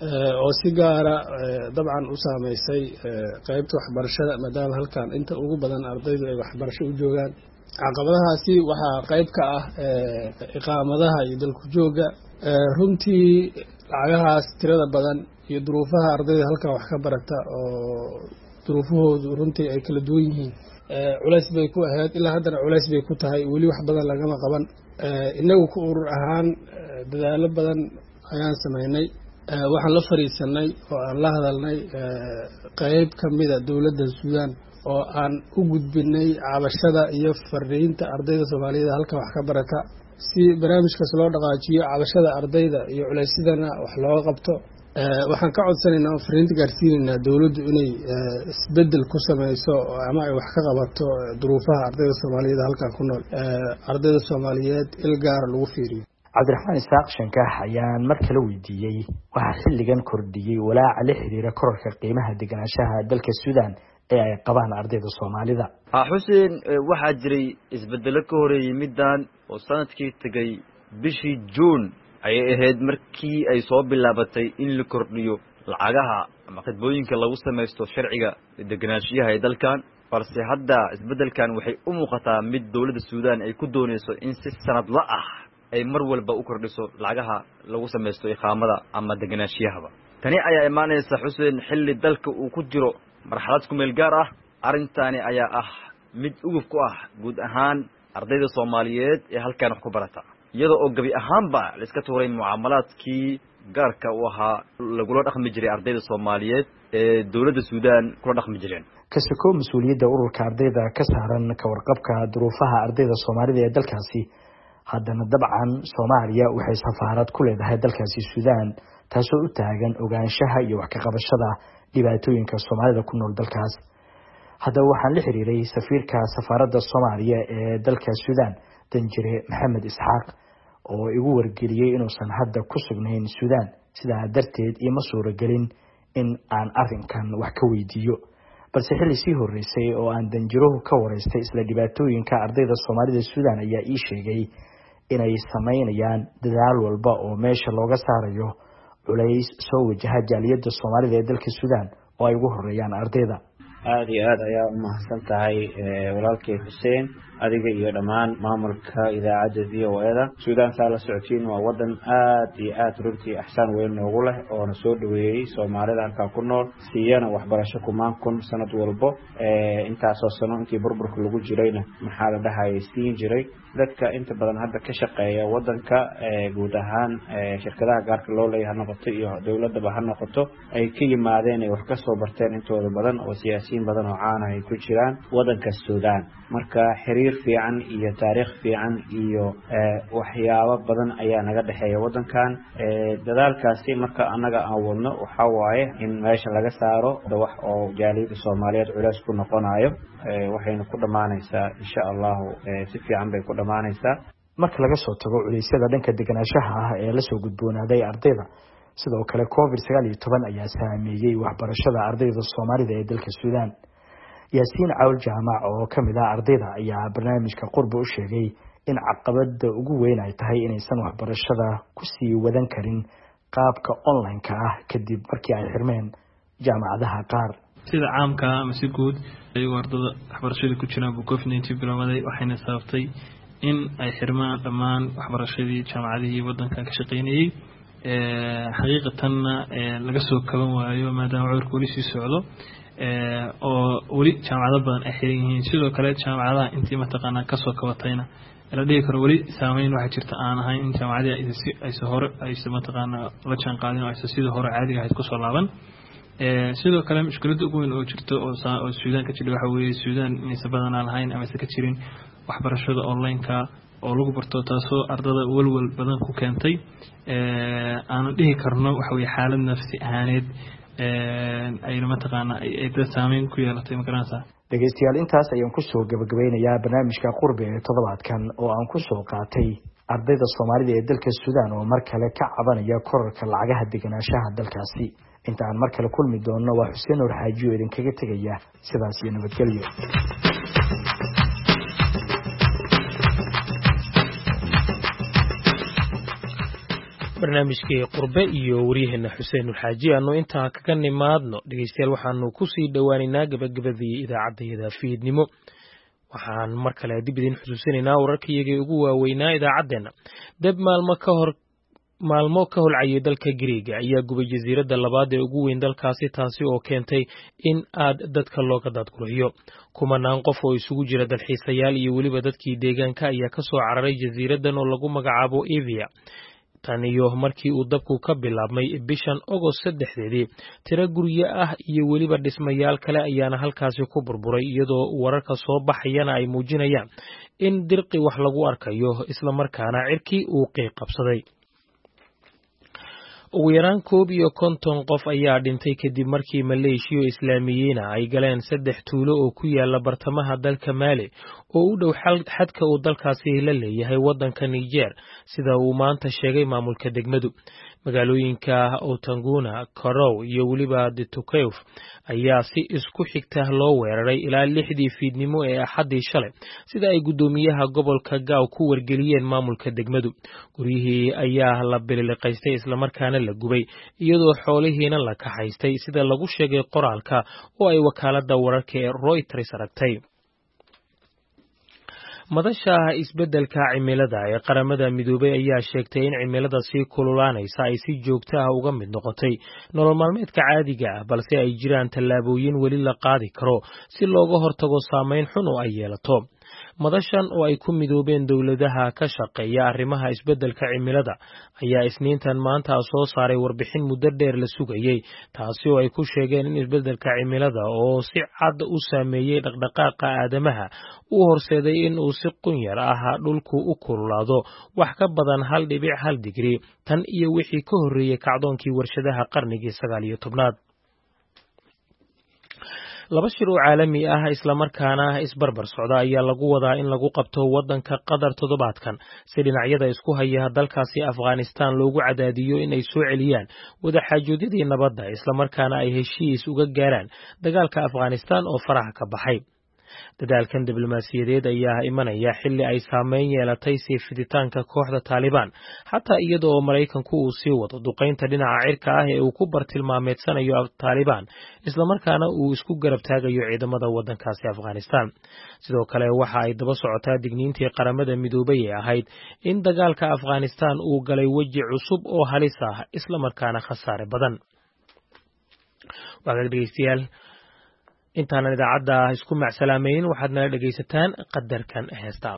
oo si gaara dabcan u saameysay qaybta waxbarashada, maadaama halkan inta ugu badan ardaydu ay waxbarasho u joogaan. caqabadahaasi waxaa qayb ka ah iqaamadaha iyo dalku jooga. runtii lacagahaas tirada badan iyo duruufaha ardayda halkan wax ka barata oo duruufahoodu runtii ay kala duwan yihiin, culays bay ku ahayd, ilaa haddana culays bay ku tahay. weli wax badan lagama qaban. inagu ku urur ahaan dadaalo badan ayaan sameynay. waxaan la fariisanay oo aan la hadalnay qayb ka mida dowladda Suudaan oo aan u gudbinay cabashada iyo fariinta ardayda Soomaaliyeed halkan wax ka barata, si barnaamijkaas loo dhaqaajiyo cabashada ardayda iyo culaysyadana wax looga qabto. waxaan ka codsanaynaa oo fariinta gaarsiinaynaa dowladdu inay isbeddel ku sameyso ama ay wax ka qabato duruufaha ardayda Soomaaliyeed halkan ku nool. ardayda Soomaaliyeed il gaar lagu fiiriyo. Cabdiraxmaan Isaaq Shankax ayaan mar kale weydiiyey waxa xilligan kordhiyay walaaca la xiriira kororka qiimaha deganaanshaha dalka Suudaan ee ay qabaan ardayda Soomaalida. ha Xuseen, waxaa jiray isbeddelo ka horeeyay midaan oo sanadkii tagay bishii June ayay ahayd markii ay soo bilaabatay in la kordhiyo lacagaha ama khidmooyinka lagu samaysto sharciga deganaanshiyaha ee dalkan. balse hadda isbeddelkan waxay u muuqataa mid dowladda Suudaan ay ku doonayso in si sanadla ah ay mar walba u kordhiso lacagaha lagu samaysto iqaamada ama deganaanshiyaha. tani ayaa imaanaysa Xuseen xilli dalka uu ku jiro marxalad ku meel gaar ah. arrintaani ayaa ah mid ugub ku ah guud ahaan ardayda Soomaaliyeed ee halkan wax ku barata, iyada oo gabi ahaanba la iska tuuray mucaamalaadkii gaarka u ahaa lagula dhaqmi jiray ardayda Soomaaliyeed ee dowladda Suudaan kula dhaqmi jireen. kasako mas'uuliyadda ururka ardayda ka saaran ka warqabka duruufaha ardayda Soomaalida ee dalkaasi, haddana dabcan Soomaaliya waxay safaarad ku leedahay dalkaasi Suudaan, taasoo u taagan ogaanshaha iyo wax ka qabashada dhibaatooyinka Soomaalida ku nool dalkaas. haddaba waxaan la xiriiray safiirka safaaradda Soomaaliya ee dalka Suudaan, Danjire Maxamed Isxaaq, oo igu wargeliyay inuusan hadda ku sugnayn Suudaan, sidaa darteed ima suuragelin in aan arrinkan wax ka weydiiyo, balse xilli sii horeysay oo aan danjiruhu ka wareystay isla dhibaatooyinka ardayda Soomaalida Suudaan ayaa ii sheegay inay sameynayaan dadaal walba oo meesha looga saarayo culays soo wajaha jaaliyadda Soomaalida ee dalka Suudaan oo ay ugu horeeyaan ardayda. aad iyo aad ayaa u mahadsan tahay walaalkay Xuseen adiga iyo dhammaan maamulka idaacadda V O A da Suudaan saa la socotiin waa wadan aad iyo aad runtii axsaan weyn noogu leh oo na soo dhaweeyay Soomaalida halka ku nool siiyana waxbarasho kumaan kun sanad walba ee intaas oo sano intii burburka lagu jirayna maxaa la dhahay siin jiray dadka inta badan hadda ka shaqeeya wadanka guud ahaan shirkadaha gaarka loo leeyahay noqoto iyo dawladda ha noqoto ay ka yimaadeen ay wax ka soo barteen intooda badan oo siyaasiyiin badan oo caan ah ay ku jiraan wadanka Suudaan marka xiriir fiican iyo taariikh fiican iyo waxyaabo badan ayaa naga dhaxeeya wadankan dadaalkaasi marka anaga aan wadno waxa waaye in meesha laga saaro wax oo jaaliyada Soomaaliyeed culays ku noqonayo waxayna ku dhamaanaysaa insha Allah si fiican bay ku dhamaanaysaa marka laga soo tago culeysyada dhanka deganaanshaha ah ee la soo gudboonaaday ardayda sidoo kale covid sagaal iyo toban ayaa saameeyay waxbarashada ardayda Soomaalida ee dalka Suudaan. Yaasiin Cawl Jaamac oo kamid ah ardayda ayaa barnaamijka Qurbo u sheegay in caqabada ugu weyn ay tahay inaysan waxbarashada ku sii wadan karin qaabka online-ka ah kadib markii ay xirmeen jaamacadaha qaar. sida caamka ama si guud ayuu ardada waxbarashada ku jiraan covid nineteen bilowday waxayna sababtay in ay xirmaan dhammaan waxbarashadii jaamacadihii wadankan ka shaqeynayay ee xaqiiqatan laga soo kaban waayo maadaama cudurku wali sii socdo ee oo wali jaamacado badan ay xiran yihiin sidoo kale jaamacadaha intii mataqaana ka soo kabatayna la dhigi karo wali saameyn waxa jirta aan ahayn in jaamacadaha ay soo hore ay mataqaana la jaan qaadin oo ay sidoo hore caadiga ahayd ku soo laaban ee sidoo kale mushkilada ugu weyn oo jirto oo oo Suudaan ka jirta waxa weeye Suudaan inaysan badan lahayn ama ka jirin waxbarashada online-ka oo lagu barto taasoo ardada walwal badan ku keentay ee aan dhihi karno waxa weeye xaalad nafsi ahaaneed ee ay mataqaana ay dad saameyn ku yeelatay magaranaysa. dhageystayaal intaas ayaan ku soo gabagabeynayaa barnaamijka Qurbe ee toddobaadkan oo aan ku soo qaatay ardayda Soomaalida ee dalka Suudaan oo mar kale ka cabanaya kororka lacagaha deganaanshaha dalkaasi. inta aan mar kale kulmi doono waa Xuseen Nuur Xaaji oo idinkaga tagaya sidaas iyo nabadgelyo. barnaamijkii Qurbe iyo wariyaheena Xuseen Nuur Xaaji aanu intaa kaga nimaadno dhageystayaal waxaanu ku sii dhawaaninaa gabagabadii idaacadda fiidnimo waxaan mar kale dib idin xusuusinaynaa wararkii ugu waaweynaa idaacadeena dab maalmo ka hor maalmo ka holcayay dalka Giriiga ayaa gubay jasiiradda labaad ee ugu weyn dalkaasi taasi oo keentay in aad dadka looga daadgurayo kumanaan qof oo isugu jira dalxiisayaal iyo weliba dadkii deegaanka ayaa ka soo cararay jasiiraddan oo lagu magacaabo Evia tan iyo markii uu dabku ka bilaabmay bishan August saddexdeedii tiro guryo ah iyo weliba dhismayaal kale ayaana halkaasi ku burburay iyadoo wararka soo baxayana ay muujinayaan in dirqi wax lagu arkayo isla markaana cirkii uu qiiq qabsaday. ugu yaraan koob iyo konton qof ayaa dhintay kadib markii Maleeshiya Islaamiyiina ay galeen saddex tuulo oo ku yaala bartamaha dalka Mali oo u dhow xadka uu dalkaasi la leeyahay wadanka Niger sida uu maanta sheegay maamulka degmadu. magaalooyinka Outanguna, Korow iyo weliba Ditokeuf ayaa si isku xigta loo weeraray ilaa lixdii fiidnimo ee Axaddii shalay sida ay gudoomiyaha gobolka Gaaw ku wargeliyeen maamulka degmadu. guryihii ayaa la biliqaystay isla markaana la gubay iyadoo xoolihiina la kaxaystay sida lagu sheegay qoraalka oo ay wakaaladda wararka ee Reuters aragtay. madasha isbeddelka cimilada ee qaramada midoobay ayaa sheegtay in cimilada sii kululaanaysa ay si joogto ah uga mid noqotay nolol maalmeedka caadiga ah balse ay jiraan tallaabooyin weli la qaadi karo si looga hortago saameyn xun oo ay yeelato. madashan oo ay ku midoobeen dowladaha ka shaqeeya arrimaha isbeddelka cimilada ayaa isniintan maanta soo saaray warbixin muddo dheer la sugayay taasi oo ay ku sheegeen in isbeddelka cimilada oo si cad u saameeyay dhaqdhaqaaqa aadamaha uu horseeday in uu si qunyar ah dhulku u kululaado wax ka badan hal dhibic hal digri tan iyo wixii ka horreeyay kacdoonkii warshadaha qarnigii sagaal iyo tobnaad. laba shir oo caalami ah islamarkaana isbarbar socda ayaa lagu wadaa in lagu qabto waddanka qatar toddobaadkan si dhinacyada isku haya dalkaasi afghanistan loogu cadaadiyo inay soo celiyaan wadaxaajoodidii nabadda islamarkaana ay heshiis uga gaaraan dagaalka afghanistan oo faraha ka baxay dadaalkan diblomaasiyadeed ayaa imanaya xilli ay saameyn yeelatay sii fiditaanka kooxda Taliban xataa iyada oo Mareykanku uu sii wado duqeynta dhinaca cirka ah ee uu ku bartilmaameedsanayo Taliban isla markaana uu isku garab taagayo ciidamada waddankaasi Afghanistan sidoo kale waxa ay daba socotaa digniintii qaramada midoobay ee ahayd in dagaalka Afghanistan uu galay waji cusub oo halis ah isla markaana khasaare badan wadaagaystayaal intaana idaacadda isku macsalaameyn waxaad nala dhageysataan qadarkan heesta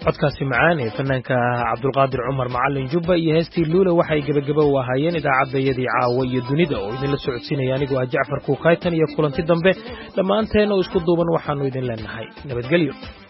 codkaasi macaan ee fanaanka cabdulqaadir cumar macalin jubba iyo heestii luula waxay gabagaba u ahaayeen idaacadayadii caawa iyo dunida oo idinla socodsiinaya anigoo ah jacfar kuukaytan iyo kulanti dambe dhammaanteen oo isku duuban waxaanu idin leenahay nabadgelyo.